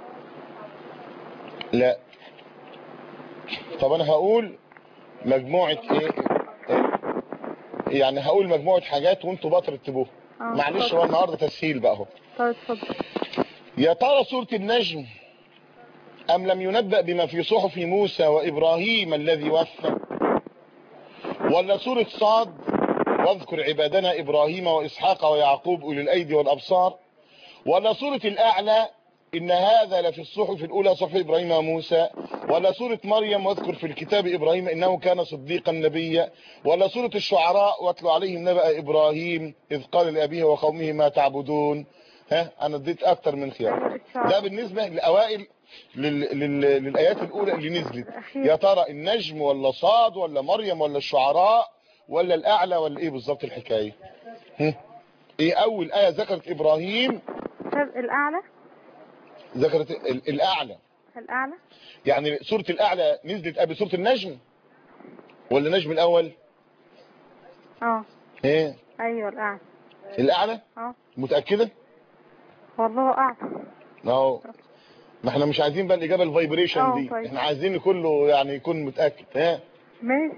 لا. طب أنا هقول مجموعة إيه, إيه؟ يعني هقول مجموعة حاجات وانتوا بقى ترتبوها. معلش هو النهارده تسهيل بقى اهو. طيب اتفضل. يا ترى سورة النجم أم لم ينبأ بما في صحف موسى وإبراهيم الذي وفى، ولا سورة صاد واذكر عبادنا إبراهيم وإسحاق ويعقوب أولي الأيدي والأبصار، ولا سورة الأعلى إن هذا لفي الصحف الأولى صحف إبراهيم وموسى، ولا سورة مريم واذكر في الكتاب إبراهيم إنه كان صديقا نبيا، ولا سورة الشعراء واتلو عليهم نبأ إبراهيم إذ قال لأبيه وقومه ما تعبدون. ها أنا اديت أكتر من خيار. ده بالنسبة للأوائل لل... لل... للآيات الأولى اللي نزلت. يا ترى النجم ولا صاد ولا مريم ولا الشعراء ولا الأعلى ولا إيه بالظبط الحكاية؟ إيه أول آية ذكرت إبراهيم؟ الأعلى. ذكرت الأعلى. الأعلى يعني سورة الأعلى نزلت قبل سورة النجم ولا النجم الأول؟ اه ايه ايوه الأعلى. الأعلى؟ اه متأكدة؟ والله أعلم. اهو ما احنا مش عايزين بقى الإجابة الفايبريشن دي. طيب. احنا عايزين كله يعني يكون متأكد. ها ماشي.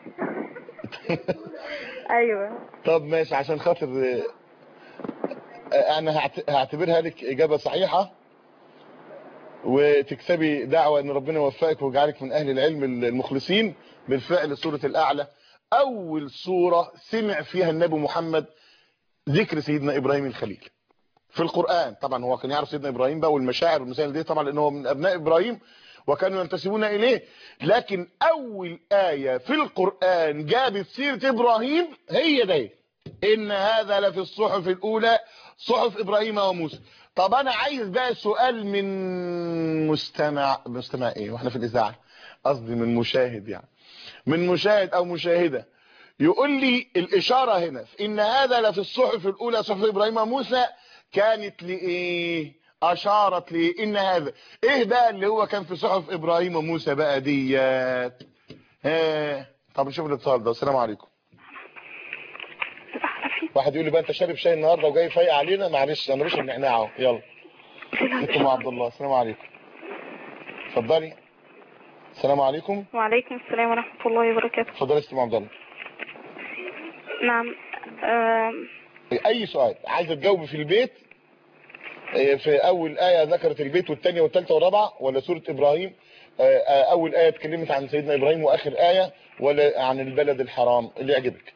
ايوه طب ماشي عشان خاطر انا هعتبرها لك إجابة صحيحة وتكسبي دعوة ان ربنا يوفقك ويجعلك من اهل العلم المخلصين. بالفعل سورة الاعلى اول سورة سمع فيها النبي محمد ذكر سيدنا ابراهيم الخليل في القرآن. طبعا هو كان يعرف سيدنا ابراهيم بقى والمشاعر والمسائل دي طبعا لانه من ابناء ابراهيم وكانوا ينتسبون اليه، لكن اول آية في القرآن جابت سيرة ابراهيم هي دي ان هذا لفي الصحف الاولى صحف ابراهيم وموسى. طب انا عايز بقى سؤال من مستمع. مستمع ايه واحنا في الاذاعه؟ قصدي من مشاهد، يعني من مشاهد او مشاهده يقول لي الاشاره هنا في ان هذا لفي الصحف الاولى صحف ابراهيم وموسى كانت لايه؟ اشارت لي ان هذا ايه بقى اللي هو كان في صحف ابراهيم وموسى بقى ديات. ها طب نشوف الاتصال ده. السلام عليكم. واحد يقول لي بقى انت شارب شاي النهارده وجاي فايق علينا. معلش انا مش النعناع اهو. يلا انتم مع عبد الله. السلام عليكم. اتفضلي. السلام عليكم. وعليكم السلام ورحمة الله وبركاته. اتفضلي استاذ عبد الله. نعم. أه... اي سؤال عايزه تجاوبي في البيت في اول آية ذكرت البيت والثانيه والثالثه والرابعه، ولا سورة ابراهيم اول آية اتكلمت عن سيدنا ابراهيم واخر آية، ولا عن البلد الحرام اللي يعجبك؟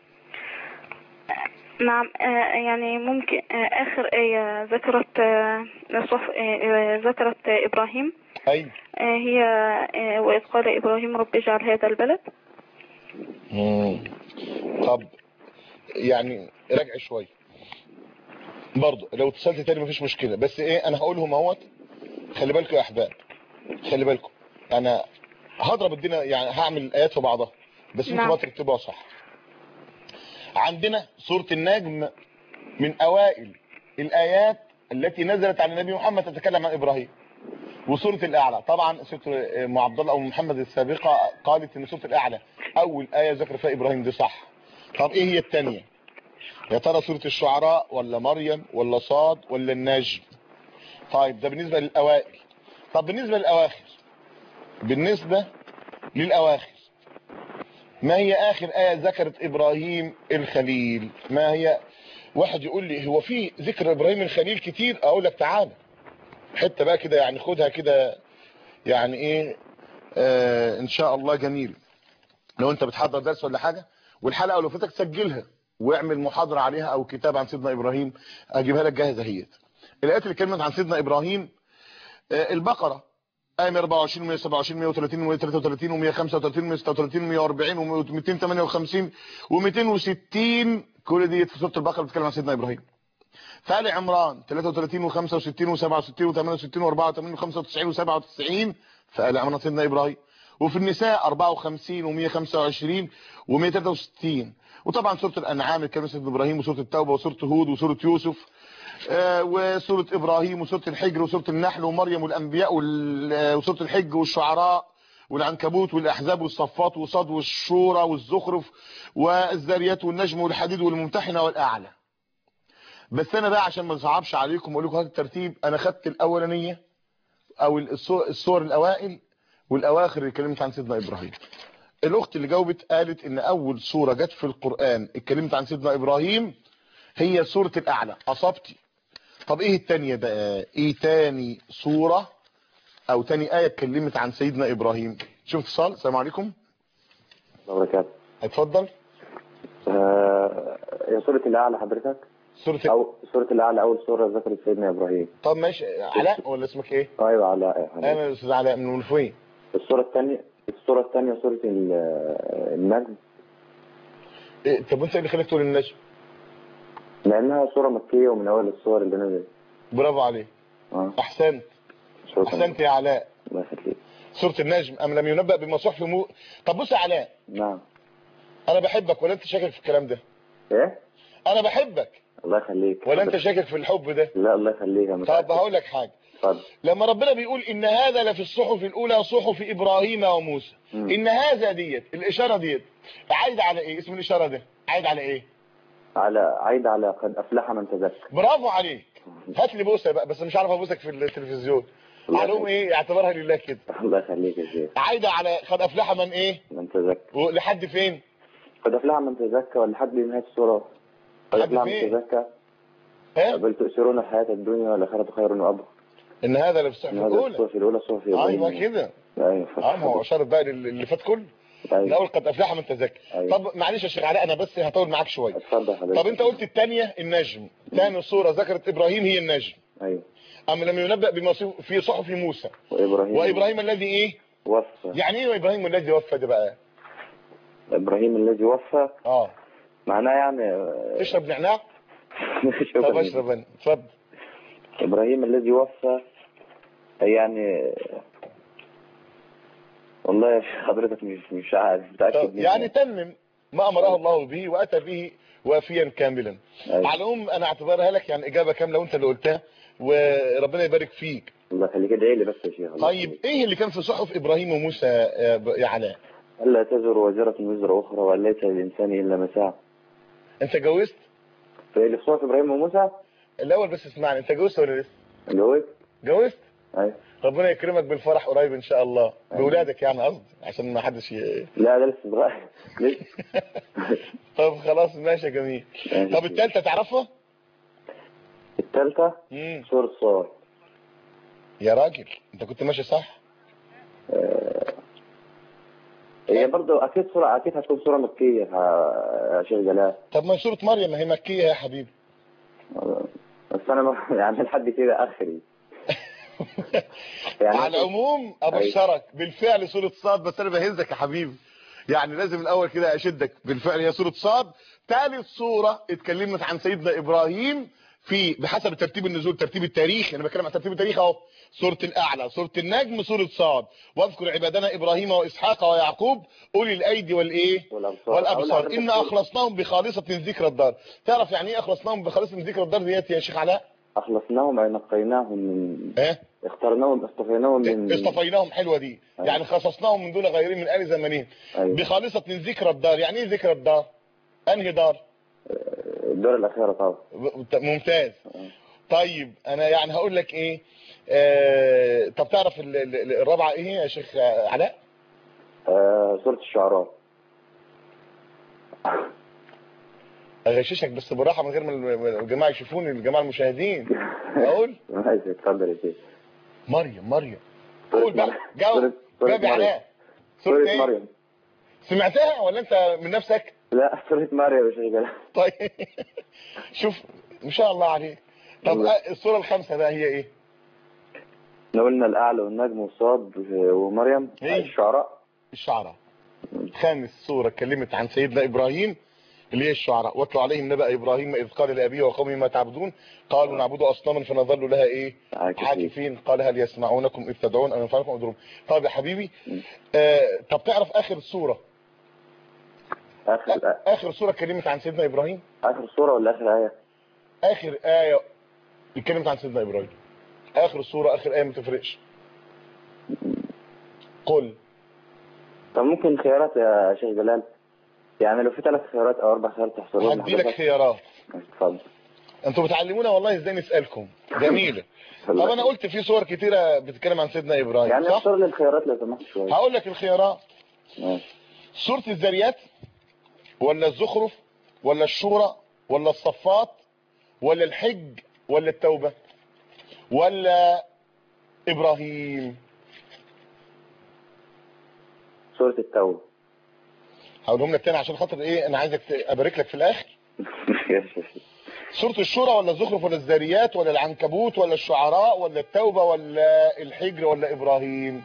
نعم آه يعني ممكن آه آخر آية ذكرت آه آه ذكرت آه إبراهيم. أي آه هي آه وإذ قال إبراهيم رب اجعل هذا البلد. مم. طب يعني راجع شوية برضه لو اتصلت تاني مفيش مشكلة، بس ايه انا هقولهم اهوت. خلي بالكم يا احباب، خلي بالكم انا هضرب الدنيا يعني هعمل الايات في بعضها بس انتوا ما ترتبوها صح. عندنا سورة النجم من اوائل الايات التي نزلت على النبي محمد تتكلم عن ابراهيم. وسورة الاعلى طبعا سورة ام عبد الله او محمد السابقة قالت ان سورة الاعلى اول آية ذكر فيها ابراهيم، دي صح. طب ايه هي الثانية؟ يا ترى سورة الشعراء ولا مريم ولا صاد ولا النجم؟ طيب ده بالنسبة للاوائل. طب بالنسبة للاواخر، بالنسبة للاواخر ما هي اخر آية ذكرت ابراهيم الخليل؟ ما هي؟ واحد يقول لي هو في ذكر ابراهيم الخليل كتير. اقول لك تعالى حتة بقى كده يعني خدها كده يعني ايه آه ان شاء الله جميل. لو انت بتحضر درس ولا حاجه والحلقه لو فاتك سجلها واعمل محاضره عليها او كتاب عن سيدنا ابراهيم، اجيبها لك جاهزه اهي. الايات اللي اتكلمت عن سيدنا ابراهيم آه البقره آية أربعة وعشرين مية وسبعة وعشرين مية وثلاثين مية وثلاثة وثلاثين ومية وخمسة وثلاثين مية وستة وثلاثين مية وأربعين ومئتين وثمانية وخمسين ومئتين وستين، كل دي في سوره البقره بتتكلم عن سيدنا ابراهيم. فآل عمران ثلاثة وثلاثين وخمسة وستين وسبعة وستين وثمانية وستين وأربعة وثمانين وخمسة وتسعين وسبعة وتسعين فآل عمران سيدنا ابراهيم. وفي النساء أربعة وخمسين ومئة وخمسة وعشرين ومئة وثلاثة وستين. وطبعا سوره الانعام كان سيدنا ابراهيم وسوره التوبه وسوره هود وسوره يوسف آه وسوره ابراهيم وسوره الحجر وسوره النحل ومريم والانبياء وسوره الحج والشعراء والعنكبوت والاحزاب والصفات وصاد والشورى والزخرف والذاريات والنجم والحديد والممتحنه والاعلى. بس انا بقى عشان ما نصعبش عليكم واقول لكم هذا الترتيب، انا خدت الاولانيه او الصور الاوائل والاواخر اللي اتكلمت عن سيدنا ابراهيم. الاخت اللي جاوبت قالت ان اول سوره جت في القران اتكلمت عن سيدنا ابراهيم هي سوره الاعلى. اصبتي. طب ايه الثانيه بقى؟ ايه تاني سوره او تاني ايه اتكلمت عن سيدنا ابراهيم؟ شوف اتصال. السلام عليكم. بركات. اتفضل. آه يا سوره الاعلى حضرتك؟ سوره او سوره الاعلى اول سوره ذكرت سيدنا ابراهيم. طب ماشي. علاء ولا اسمك ايه؟ ايوه علاء. انا استاذ علاء من منفوين. السوره الثانيه السوره الثانيه سوره النجم. إيه طب انت اللي خليك تقول النجم؟ لانها سوره مكيه ومن اول السور اللي نزلت. برافو عليك. اه احسنت احسنت يا علاء. الله يخليك. سوره النجم ام لم ينبأ بما صحف مو... طب بص يا علاء. نعم. انا بحبك ولا انت شاكك في الكلام ده؟ ايه؟ انا بحبك. الله يخليك. ولا انت شاكك في الحب ده؟ لا الله يخليك. طب هقول لك حاجه. اتفضل. لما ربنا بيقول ان هذا لفي الصحف الاولى صحف ابراهيم وموسى، م. ان هذا ديت الاشاره ديت عايد على ايه؟ اسم الاشاره ده عايد على ايه؟ على عايد على قد افلح من تزكى. برافو عليك. هات لي بوسه بقى، بس مش عارف ابوسك في التلفزيون. علوم ايه؟ اعتبرها لله كده. الله يخليك يا شيخ. عايده على قد افلح من ايه؟ من تزكى. ولحد فين؟ قد افلح من تزكى ولحد نهايه السوره. قد افلح من تزكى. ها؟ بل تؤثرون الحياه الدنيا والاخره خير وابقى. ان هذا للصحف الاولى. الصحف الاولى صحف ايوه كده. ايوه اه ما هو اشارت بقى اللي فات كله. أيوة. الاول قد افلح من تزكى. أيوة. طب معلش يا شيخ علاء انا بس هطول معاك شويه. اتفضل حضرتك. طب انت قلت الثانيه النجم، ثاني صوره ذكرت ابراهيم هي النجم. ايوه. ام لم ينبأ بما في صحف موسى وابراهيم وابراهيم الذي ايه؟ وفى. يعني ايه ابراهيم الذي وفى ده بقى؟ ابراهيم الذي وفى اه معناه يعني تشرب نعناع؟ طب اشرب انا. اتفضل. ابراهيم الذي وفى يعني والله يا حضرتك مش مش عارف متاكد. يعني تمم ما امره الله به واتى به وافيا كاملا. أيوة. على العموم انا اعتبرها لك يعني اجابه كامله وانت اللي قلتها وربنا يبارك فيك. الله يخليك. ادعي لي بس يا شيخ. طيب ايه اللي كان في صحف ابراهيم وموسى يا علاء؟ الا تزر وازره وزر اخرى وان ليس للانسان الا ما سعى. انت اتجوزت؟ في اللي في صحف ابراهيم وموسى؟ الاول بس اسمعني، انت اتجوزت ولا لسه؟ اتجوزت. اتجوزت؟ ايوه. ربنا يكرمك بالفرح قريب ان شاء الله. أيوة. باولادك يعني قصدي عشان ما حدش ي... لا ده لسه صغير لسه. طب خلاص ماشي يا جميل. طب الثالثه تعرفها؟ الثالثه سورة صاد. يا راجل انت كنت ماشي صح. آه... هي برضه اكيد سوره اكيد هتكون سوره مكيه يا شيخ جلال. طب ما سوره مريم ما هي مكيه يا حبيبي. بس انا يعني لحد كده اخري. يعني على العموم ابشرك بالفعل سوره صاد، بس انا بهزك يا حبيبي يعني لازم الاول كده اشدك. بالفعل هي سوره صاد ثالث سوره اتكلمت عن سيدنا ابراهيم في بحسب ترتيب النزول ترتيب التاريخ. انا بتكلم عن ترتيب التاريخ اهو. سوره الاعلى، سوره النجم، سوره صاد. واذكر عبادنا ابراهيم واسحاق ويعقوب اولي الايدي والايه والابصار, والأبصار. ان اخلصناهم بخالصه ذكر الدار. تعرف يعني ايه اخلصناهم بخالصه ذكر الدار ديت يا شيخ علاء؟ اخلصناهم اي نقيناهم من ايه اخترناهم اصطفيناهم من اصطفيناهم. حلوه دي. أيوة. يعني خصصناهم من دون غيرهم من آل زمانهم. أيوة. بخالصة من ذكر الدار. يعني ايه ذكر الدار؟ انهي دار؟ الدار الاخيره طبعا. ممتاز. أيوة. طيب انا يعني هقول لك ايه آه... طب تعرف الرابعه ايه يا شيخ علاء؟ آه... سوره الشعراء. اغششك بس بالراحه من غير ما الجماعه يشوفوني، الجماعه المشاهدين. اقول ماشي اتفضل يا شيخ. مريم مريم قول بقى جاوب. جاوب يا علاء. سورة إيه؟ مريم. سمعتها ولا انت من نفسك؟ لا سورة مريم يا شيخ جلال. طيب شوف ما شاء الله عليك. طب السورة الخامسة بقى هي ايه؟ احنا قلنا الأعلى والنجم والصاد ومريم. إيه؟ الشعراء. الشعراء. خامس سورة اتكلمت عن سيدنا إبراهيم اللي هي الشعراء. واتلو عليهم نبأ إبراهيم إذ قال لأبيه وقومه ما تعبدون قالوا نعبد أصناما فنظل لها إيه؟ عاكفين قال هل يسمعونكم إذ تدعون أم ينفعونكم أضرهم. طب يا حبيبي آه طب تعرف آخر السورة؟ آخر آخر سورة اتكلمت عن سيدنا إبراهيم؟ آخر سورة ولا آخر آية؟ آخر آية اتكلمت عن سيدنا إبراهيم. آخر السورة آخر آية ما تفرقش. قل. طب ممكن خيارات يا شيخ جلال؟ يعني لو في ثلاث خيارات او اربع خيارات تحصلهم. هدي لك خيارات. اتفضل. انتوا بتعلمونا والله ازاي نسالكم. جميله. طب انا قلت في صور كتيره بتتكلم عن سيدنا ابراهيم يعني اختار لي الخيارات لو سمحت شويه. هقول لك الخيارات. ماشي. سوره الذريات ولا الزخرف ولا الشورى ولا الصفات ولا الحج ولا التوبه ولا ابراهيم؟ سوره التوبه. هقولهم لك تاني عشان خاطر ايه انا عايزك ابارك لك في الاخر. سورة الشورى ولا الزخرف ولا الذريات ولا العنكبوت ولا الشعراء ولا التوبة ولا الحجر ولا ابراهيم؟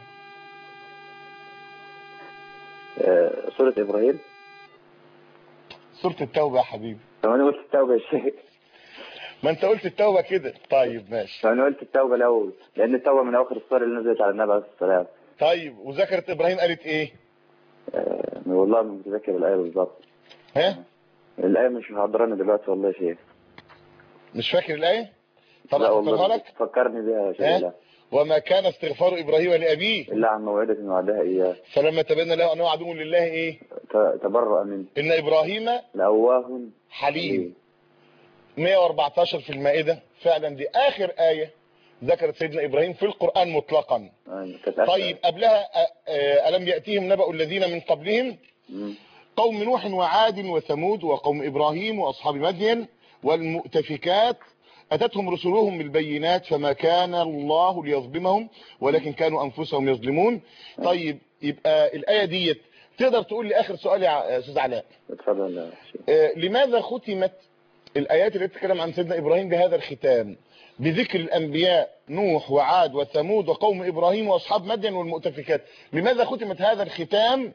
آه سورة ابراهيم. سورة التوبة يا حبيبي. طب انا قلت التوبة يا شيخ. ما انت قلت التوبة كده. طيب ماشي. طب انا قلت التوبة الاول لان التوبة من اواخر الصور اللي نزلت على النبي عليه الصلاة والسلام. طيب وذكرت ابراهيم قالت ايه؟ آه والله مش متذكر الآية بالظبط. ها؟ الآية مش محضراني دلوقتي والله يا شيخ. مش فاكر الآية؟ طب لا أفكرها لك؟ فكرني بيها يا شيخ. وما كان استغفار إبراهيم لأبيه إلا عن موعدة وعدها إياه فلما تبين له أنه عدو لله إيه؟ تبرأ منه إن إبراهيم لأواه حليم. مئة وأربعتاشر في المائدة. فعلا دي آخر آية ذكرت سيدنا إبراهيم في القرآن مطلقا. طيب قبلها ألم يأتيهم نبأ الذين من قبلهم قوم نوح وعاد وثمود وقوم إبراهيم وأصحاب مدين والمؤتفكات أتتهم رسلهم بالبينات فما كان الله ليظلمهم ولكن كانوا أنفسهم يظلمون. طيب يبقى الآية ديت تقدر تقول لي آخر سؤال يا أستاذ علاء؟ اتفضل. آه لماذا ختمت الآيات اللي بتتكلم عن سيدنا إبراهيم بهذا الختام بذكر الأنبياء نوح وعاد وثمود وقوم إبراهيم وأصحاب مدين والمؤتفكات؟ لماذا ختمت هذا الختام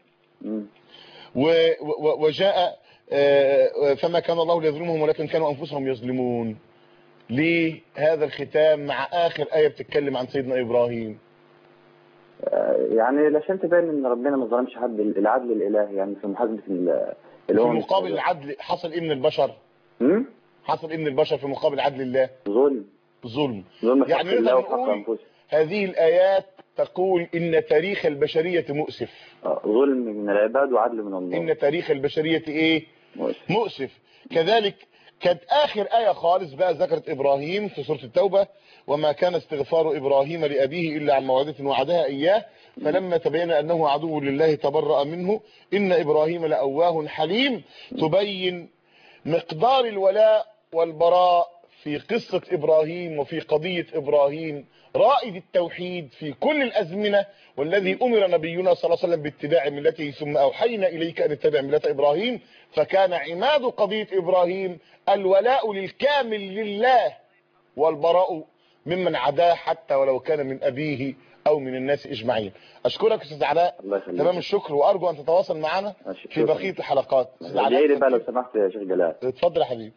وجاء فما كان الله ليظلمهم ولكن كانوا أنفسهم يظلمون؟ ليه هذا الختام مع آخر آية بتتكلم عن سيدنا إبراهيم؟ يعني عشان تبين ان ربنا ما ظلمش حد، العدل الالهي يعني في محاسبه الامم. في مقابل العدل حصل ايه من البشر؟ امم حصل ايه من البشر في مقابل عدل الله؟ ظلم. ظلم. ظلم. يعني نقدر نقول هذه الآيات تقول إن تاريخ البشرية مؤسف. ظلم من العباد وعدل من الله. إن تاريخ البشرية إيه؟ مؤسف. مؤسف. كذلك كانت آخر آية خالص بقى ذكرت إبراهيم في سورة التوبة وما كان استغفار إبراهيم لأبيه إلا عن موعدة وعدها إياه فلما تبين أنه عدو لله تبرأ منه إن إبراهيم لأواه حليم. تبين مقدار الولاء والبراء في قصة إبراهيم وفي قضية إبراهيم رائد التوحيد في كل الأزمنة والذي أمر نبينا صلى الله عليه وسلم باتباع ملته ثم أوحينا إليك أن اتبع ملة إبراهيم. فكان عماد قضية إبراهيم الولاء للكامل لله والبراء ممن عداه حتى ولو كان من أبيه أو من الناس إجمعين. أشكرك أستاذ علاء تمام الشكر وأرجو أن تتواصل معنا في بقية الحلقات. أستاذ علاء لي بقى لو سمحت يا شيخ جلال. اتفضل يا حبيبي.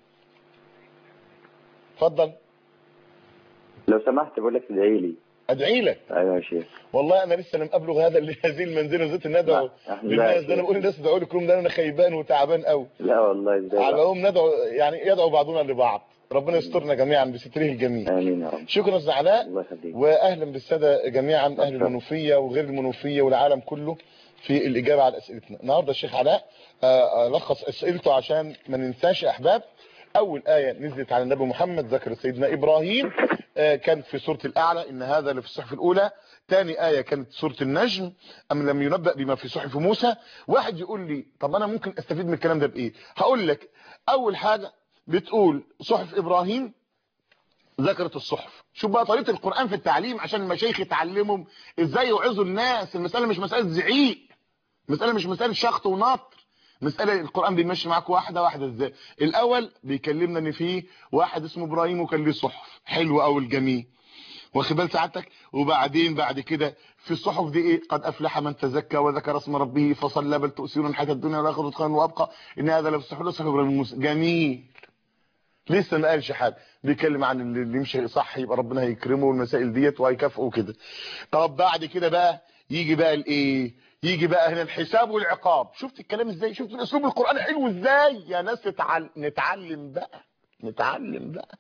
اتفضل. لو سمحت بقول لك ادعي لي. ادعي لك؟ ايوه يا شيخ. والله انا لسه لم ابلغ هذا هذه المنزله زيت الندعو للناس. ده انا بقول للناس ادعوا لي كلهم، ده انا خيبان وتعبان قوي. لا والله ازاي على هم ندعو يعني يدعو بعضنا لبعض. ربنا يسترنا جميعا بستره الجميل. امين يا رب. شكرا استاذ علاء. الله يخليك. واهلا بالساده جميعا اهل المنوفيه وغير المنوفيه والعالم كله في الاجابه على اسئلتنا. النهارده الشيخ علاء لخص اسئلته عشان ما ننساش يا احباب. اول ايه نزلت على النبي محمد ذكر سيدنا ابراهيم كانت في سوره الاعلى ان هذا اللي في الصحف الاولى. ثاني ايه كانت سوره النجم ام لم ينبأ بما في صحف موسى. واحد يقول لي طب انا ممكن استفيد من الكلام ده بايه؟ هقول لك اول حاجه بتقول صحف ابراهيم ذكرت الصحف. شوف بقى طريقه القران في التعليم عشان المشايخ يتعلموا ازاي يوعظوا الناس. المساله مش مساله زعيق، مساله مش مساله شخط ونطر، مساله القران بيمشي معاك واحده واحده. ازاي؟ الاول بيكلمنا ان في واحد اسمه ابراهيم وكان ليه صحف حلو قوي الجميل، واخد بال سعادتك. وبعدين بعد كده في الصحف دي ايه؟ قد افلح من تزكى وذكر اسم ربه فصلى بل تؤثرون الحياه الدنيا والاخره خير وابقى ان هذا لفي الصحف صحف ابراهيم وموسى. جميل، لسه ما قالش حاجه، بيتكلم عن اللي يمشي صح يبقى ربنا هيكرمه والمسائل ديت وهيكافئه كده. طب بعد كده بقى يجي بقى الايه؟ يجي بقى هنا الحساب والعقاب. شفت الكلام ازاي؟ شفت الاسلوب القراني حلو ازاي يا ناس؟ نتعلم نتعلم بقى نتعلم بقى.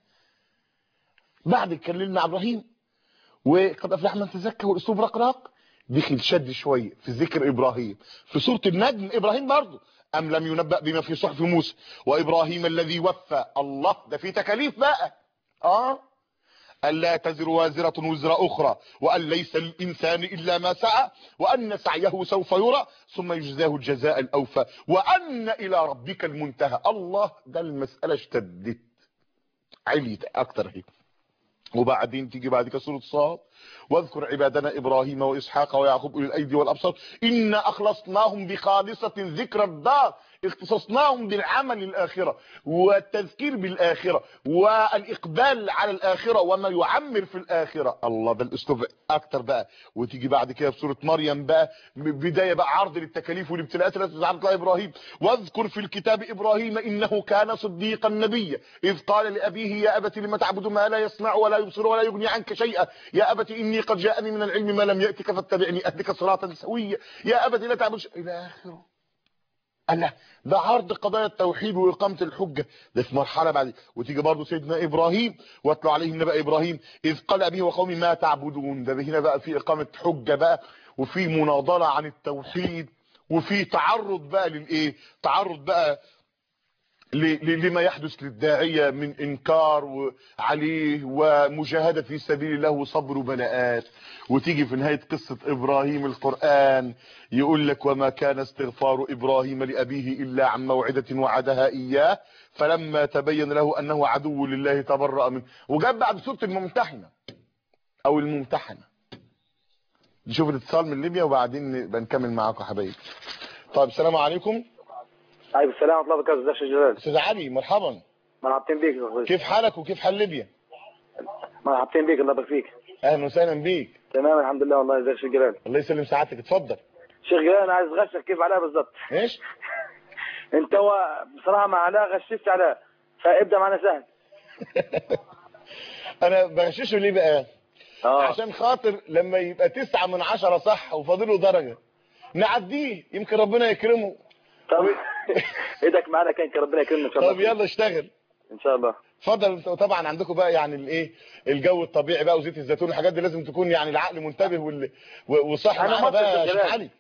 بعد اتكلمنا عن ابراهيم وقد افلح من تزكى والاسلوب رقراق، دخل شد شويه في ذكر ابراهيم في سوره النجم. ابراهيم برضه ام لم ينبأ بما في صحف موسى وابراهيم الذي وفى. الله، ده في تكاليف بقى. اه الا تزر وازره وزر اخرى وان ليس للانسان الا ما سعى وان سعيه سوف يرى ثم يجزاه الجزاء الاوفى وان الى ربك المنتهى. الله، ده المساله اشتدت عليت اكتر هي. وبعدين تيجي بعد كده سوره صاد واذكر عبادنا ابراهيم واسحاق ويعقوب اولي الايدي والابصار انا اخلصناهم بخالصه ذكر الدار. اختصصناهم بالعمل الاخره والتذكير بالاخره والاقبال على الاخره وما يعمر في الاخره. الله، ده الاسلوب اكتر بقى. وتيجي بعد كده في سوره مريم بقى بدايه بقى عرض للتكاليف والابتلاءات التي تعرض لها ابراهيم. واذكر في الكتاب ابراهيم انه كان صديقا نبيا اذ قال لابيه يا ابت لم تعبد ما لا يسمع ولا يبصر ولا يغني عنك شيئا يا ابت اني قد جاءني من العلم ما لم ياتك فاتبعني اهدك صراطا سويا يا ابت لا تعبد الى اخره. الله، ده عرض قضايا التوحيد واقامه الحجه. ده في مرحله بعد. وتيجي برضه سيدنا ابراهيم واتلو عليهم نبأ ابراهيم اذ قال ابيه وقومه ما تعبدون. ده هنا بقى في اقامه حجه بقى وفي مناضله عن التوحيد وفي تعرض بقى للايه؟ تعرض بقى لما يحدث للداعيه من انكار عليه ومجاهده في سبيل الله وصبر وبلاءات. وتيجي في نهايه قصه ابراهيم القران يقول لك وما كان استغفار ابراهيم لابيه الا عن موعده وعدها اياه فلما تبين له انه عدو لله تبرأ منه. وجاب بعد سوره الممتحنه او الممتحنه. نشوف الاتصال من ليبيا وبعدين بنكمل معاكم يا حبايبي. طيب السلام عليكم. عليكم السلام ورحمه الله وبركاته. ازيك يا جلال؟ استاذ علي مرحبا. مرحبتين بيك يا اخوي. كيف حالك وكيف حال ليبيا؟ مرحبتين بيك الله يبارك فيك. اهلا وسهلا بيك. تمام الحمد لله والله. ازيك يا جلال؟ الله يسلم سعادتك. اتفضل. شيخ جلال انا عايز غشك كيف علاء بالظبط. ايش؟ انت هو بصراحه مع علاء غششت علاء فابدا معنا سهل. انا بغششه ليه بقى؟ اه عشان خاطر لما يبقى تسعة من عشرة صح وفاضله درجه نعديه يمكن ربنا يكرمه. طب ايدك معانا كان ربنا يكرمنا ان شاء الله. طب يلا اشتغل ان شاء الله. اتفضل. طبعا عندكم بقى يعني الايه الجو الطبيعي بقى وزيت الزيتون والحاجات دي لازم تكون يعني العقل منتبه وال... وصح معانا بقى يا شيخ علي.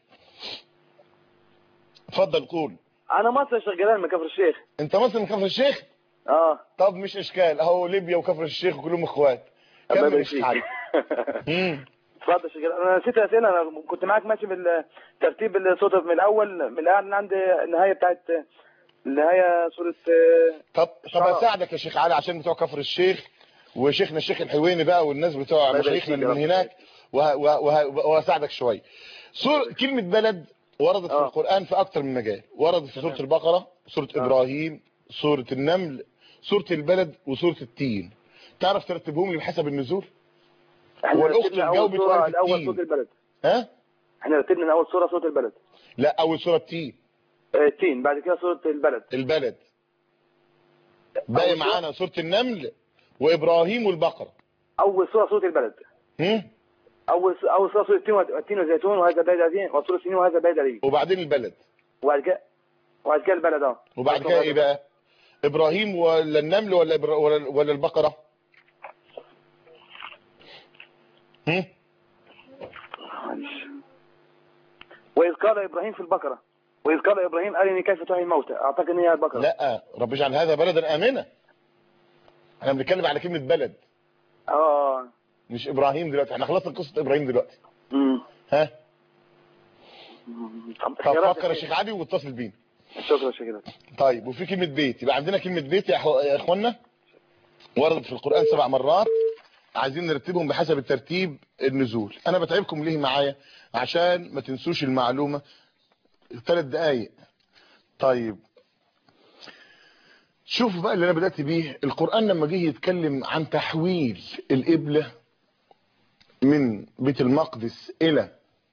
اتفضل قول. انا مصري يا شيخ جلال من كفر الشيخ. انت مصري من كفر الشيخ؟ اه طب مش اشكال اهو ليبيا وكفر الشيخ وكلهم اخوات. كمل يا شيخ علي. امم اتفضل يا شيخ جلال. انا نسيت اسئله. انا كنت معاك ماشي بالترتيب الصوت من الاول من الان عند النهايه بتاعت النهايه سوره. طب طب اساعدك يا شيخ علي عشان بتوع كفر الشيخ وشيخنا الشيخ الحويني بقى والناس بتوع مشايخنا اللي من هناك وهساعدك شويه. سوره كلمه بلد وردت في القرآن في أكتر من مجال. وردت في سورة البقرة، سورة إبراهيم، سورة النمل، سورة البلد، وسورة التين. تعرف ترتبهم لي بحسب النزول؟ هو الأخت الجو بتقول الأول سورة البلد. ها؟ احنا رتبنا من أول سورة سورة البلد. لا أول سورة التين. التين بعد كده سورة البلد. البلد. باقي معانا سورة النمل وإبراهيم والبقرة. أول سورة سورة البلد. هم؟ اول اول سوره سوره التين والتين والزيتون وهذا بيد عظيم وسوره السنين وهذا بيد عليم. وبعدين البلد. وبعد كده وبعد كده البلد اه. وبعد كده ايه بقى؟ ابراهيم ولا النمل ولا إبرا... ولا ولا البقره؟ هم؟ واذ قال ابراهيم في البقره واذ قال ابراهيم ارني كيف تحيي الموتى. اعتقد ان هي البقره. لا رب اجعل هذا بلدا امنا. احنا بنتكلم على كلمه بلد. اه مش ابراهيم دلوقتي. احنا خلصنا قصه ابراهيم دلوقتي. امم ها طب فكر يا شيخ علي واتصل بينا. شكرا يا شيخ. طيب وفي كلمه بيت يبقى عندنا كلمه بيت يا, أخو... يا اخوانا. وردت في القرآن سبع مرات، عايزين نرتبهم بحسب الترتيب النزول. انا بتعبكم ليه معايا؟ عشان ما تنسوش المعلومة. ثلاث دقايق. طيب شوف بقى اللي انا بدأت بيه. القرآن لما جه يتكلم عن تحويل القبلة من بيت المقدس الى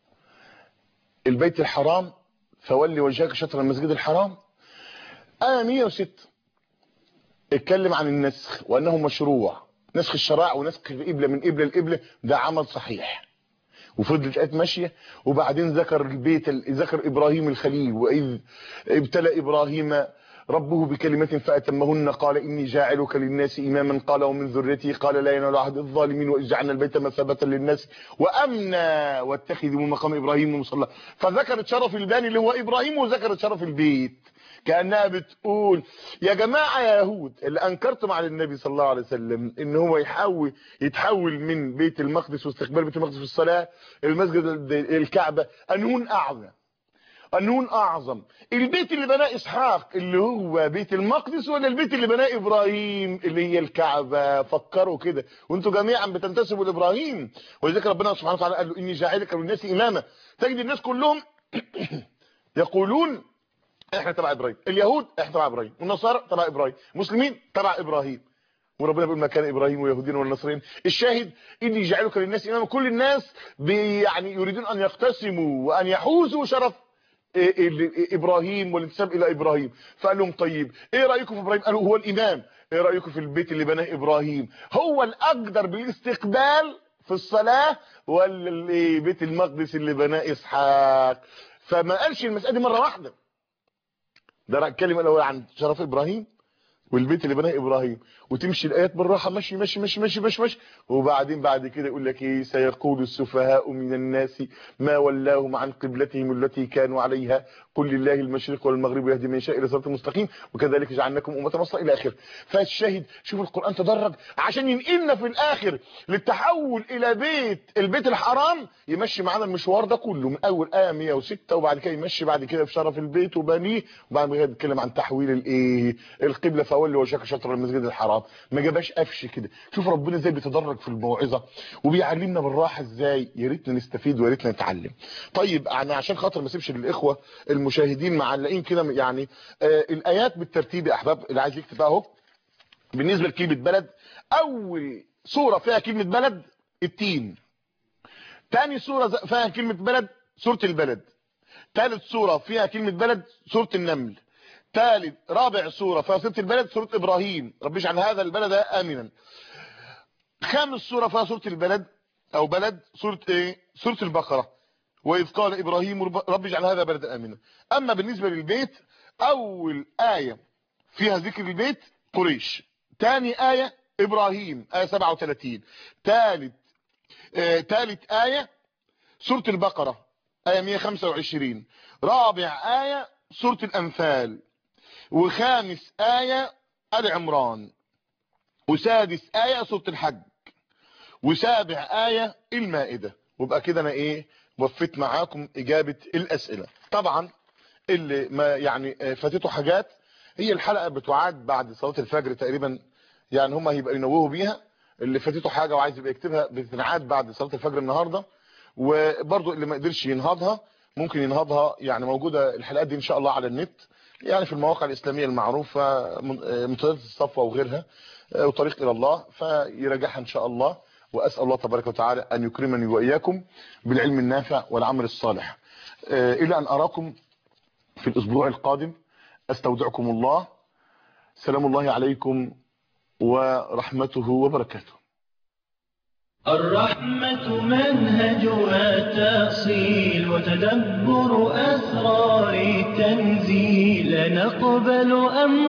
البيت الحرام، فولي وجهك شطر المسجد الحرام، آية مية وستة اتكلم عن النسخ وانه مشروع، نسخ الشرائع ونسخ القبلة من قبلة لقبلة، ده عمل صحيح. وفضلت الآيات ماشية. وبعدين ذكر البيت، ذكر إبراهيم الخليل، وإذ ابتلى إبراهيم ربه بكلمات فأتمهن قال إني جاعلك للناس إماما قال ومن ذريتي قال لا ينال عهد الظالمين وإذ جعلنا البيت مثابة للناس وأمنا واتخذوا من مقام إبراهيم مصلى. فذكرت شرف الباني اللي هو إبراهيم، وذكرت شرف البيت، كأنها بتقول يا جماعة يا يهود اللي أنكرتم على النبي صلى الله عليه وسلم إن هو يحول يتحول من بيت المقدس واستقبال بيت المقدس في الصلاة المسجد الكعبة، أنهون أعظم أنهون أعظم البيت اللي بناه إسحاق اللي هو بيت المقدس ولا البيت اللي بناه إبراهيم اللي هي الكعبة؟ فكروا كده، وانتوا جميعا بتنتسبوا لإبراهيم. ولذلك ربنا سبحانه وتعالى قال له إني جاعلك للناس إماما. تجد الناس كلهم يقولون احنا تبع ابراهيم، اليهود احنا تبع ابراهيم، والنصارى تبع ابراهيم، مسلمين تبع ابراهيم، وربنا بيقول ما كان ابراهيم ويهودين والنصرين. الشاهد اني جعلك للناس اماما. كل الناس يعني يريدون ان يقتسموا وان يحوزوا شرف ابراهيم والانتساب الى ابراهيم. فقال لهم طيب ايه رايكم في ابراهيم؟ قالوا هو الامام. ايه رايكم في البيت اللي بناه ابراهيم؟ هو الاقدر بالاستقبال في الصلاه ولا بيت المقدس اللي بناه اسحاق؟ فما قالش المساله دي مره واحده، ده الكلمه الاول عن شرف ابراهيم والبيت اللي بناه ابراهيم، وتمشي الايات بالراحه ماشي ماشي ماشي ماشي ماشي ماشي، وبعدين بعد كده يقول لك ايه؟ سيقول السفهاء من الناس ما ولاهم عن قبلتهم التي كانوا عليها قل لله المشرق والمغرب يهدي من يشاء الى صراط مستقيم وكذلك جعلناكم امه وسطا الى اخره. فالشاهد شوف القران تدرج عشان ينقلنا في الاخر للتحول الى بيت البيت الحرام، يمشي معانا المشوار ده كله من اول ايه مية وستة، وبعد كده يمشي بعد كده في شرف البيت وبنيه، وبعد كده يتكلم عن تحويل الايه القبله فولي وجهك شطر المسجد الحرام. ما جابش قفش كده. شوف ربنا ازاي بيتدرج في الموعظه وبيعلمنا بالراحه ازاي. يا ريتنا نستفيد ويا ريتنا نتعلم. طيب انا عشان خاطر ما اسيبش للاخوه المشاهدين معلقين كده يعني آه الايات بالترتيب يا احباب، اللي عايز يكتب اهو. بالنسبه لكلمه بلد، اول سوره فيها كلمه بلد التين، ثاني سوره فيها كلمه بلد سوره البلد، ثالث سوره فيها كلمه بلد سوره النمل، ثالث رابع سوره فيها سوره البلد سوره ابراهيم رب اجعل هذا البلد امنا، خامس سوره فيها سوره البلد او بلد سوره ايه؟ سوره البقره واذ قال ابراهيم رب اجعل هذا بلدا امنا. اما بالنسبه للبيت، اول ايه فيها ذكر البيت قريش، ثاني ايه ابراهيم ايه سبعة وثلاثين، ثالث آه ثالث ايه سوره البقره ايه مية وخمسة وعشرين، رابع ايه سوره الانفال، وخامس ايه ال عمران، وسادس ايه سوره الحج، وسابع ايه المائده. وبقى كده انا ايه وفيت معاكم اجابه الاسئله. طبعا اللي ما يعني فاتته حاجات، هي الحلقه بتعاد بعد صلاه الفجر تقريبا، يعني هم هيبقى ينوهوا بيها. اللي فاتته حاجه وعايز يبقى يكتبها بتنعاد بعد صلاه الفجر النهارده. وبرضو اللي ما قدرش ينهضها ممكن ينهضها، يعني موجوده الحلقات دي ان شاء الله على النت، يعني في المواقع الاسلاميه المعروفه منتديات الصفوه وغيرها وطريق الى الله، فيراجعها ان شاء الله. واسال الله تبارك وتعالى ان يكرمني واياكم بالعلم النافع والعمل الصالح. الى ان اراكم في الاسبوع القادم، استودعكم الله. سلام الله عليكم ورحمته وبركاته. الرحمة منهجها تأصيل وتدبر أسرار التنزيل، نقبل أم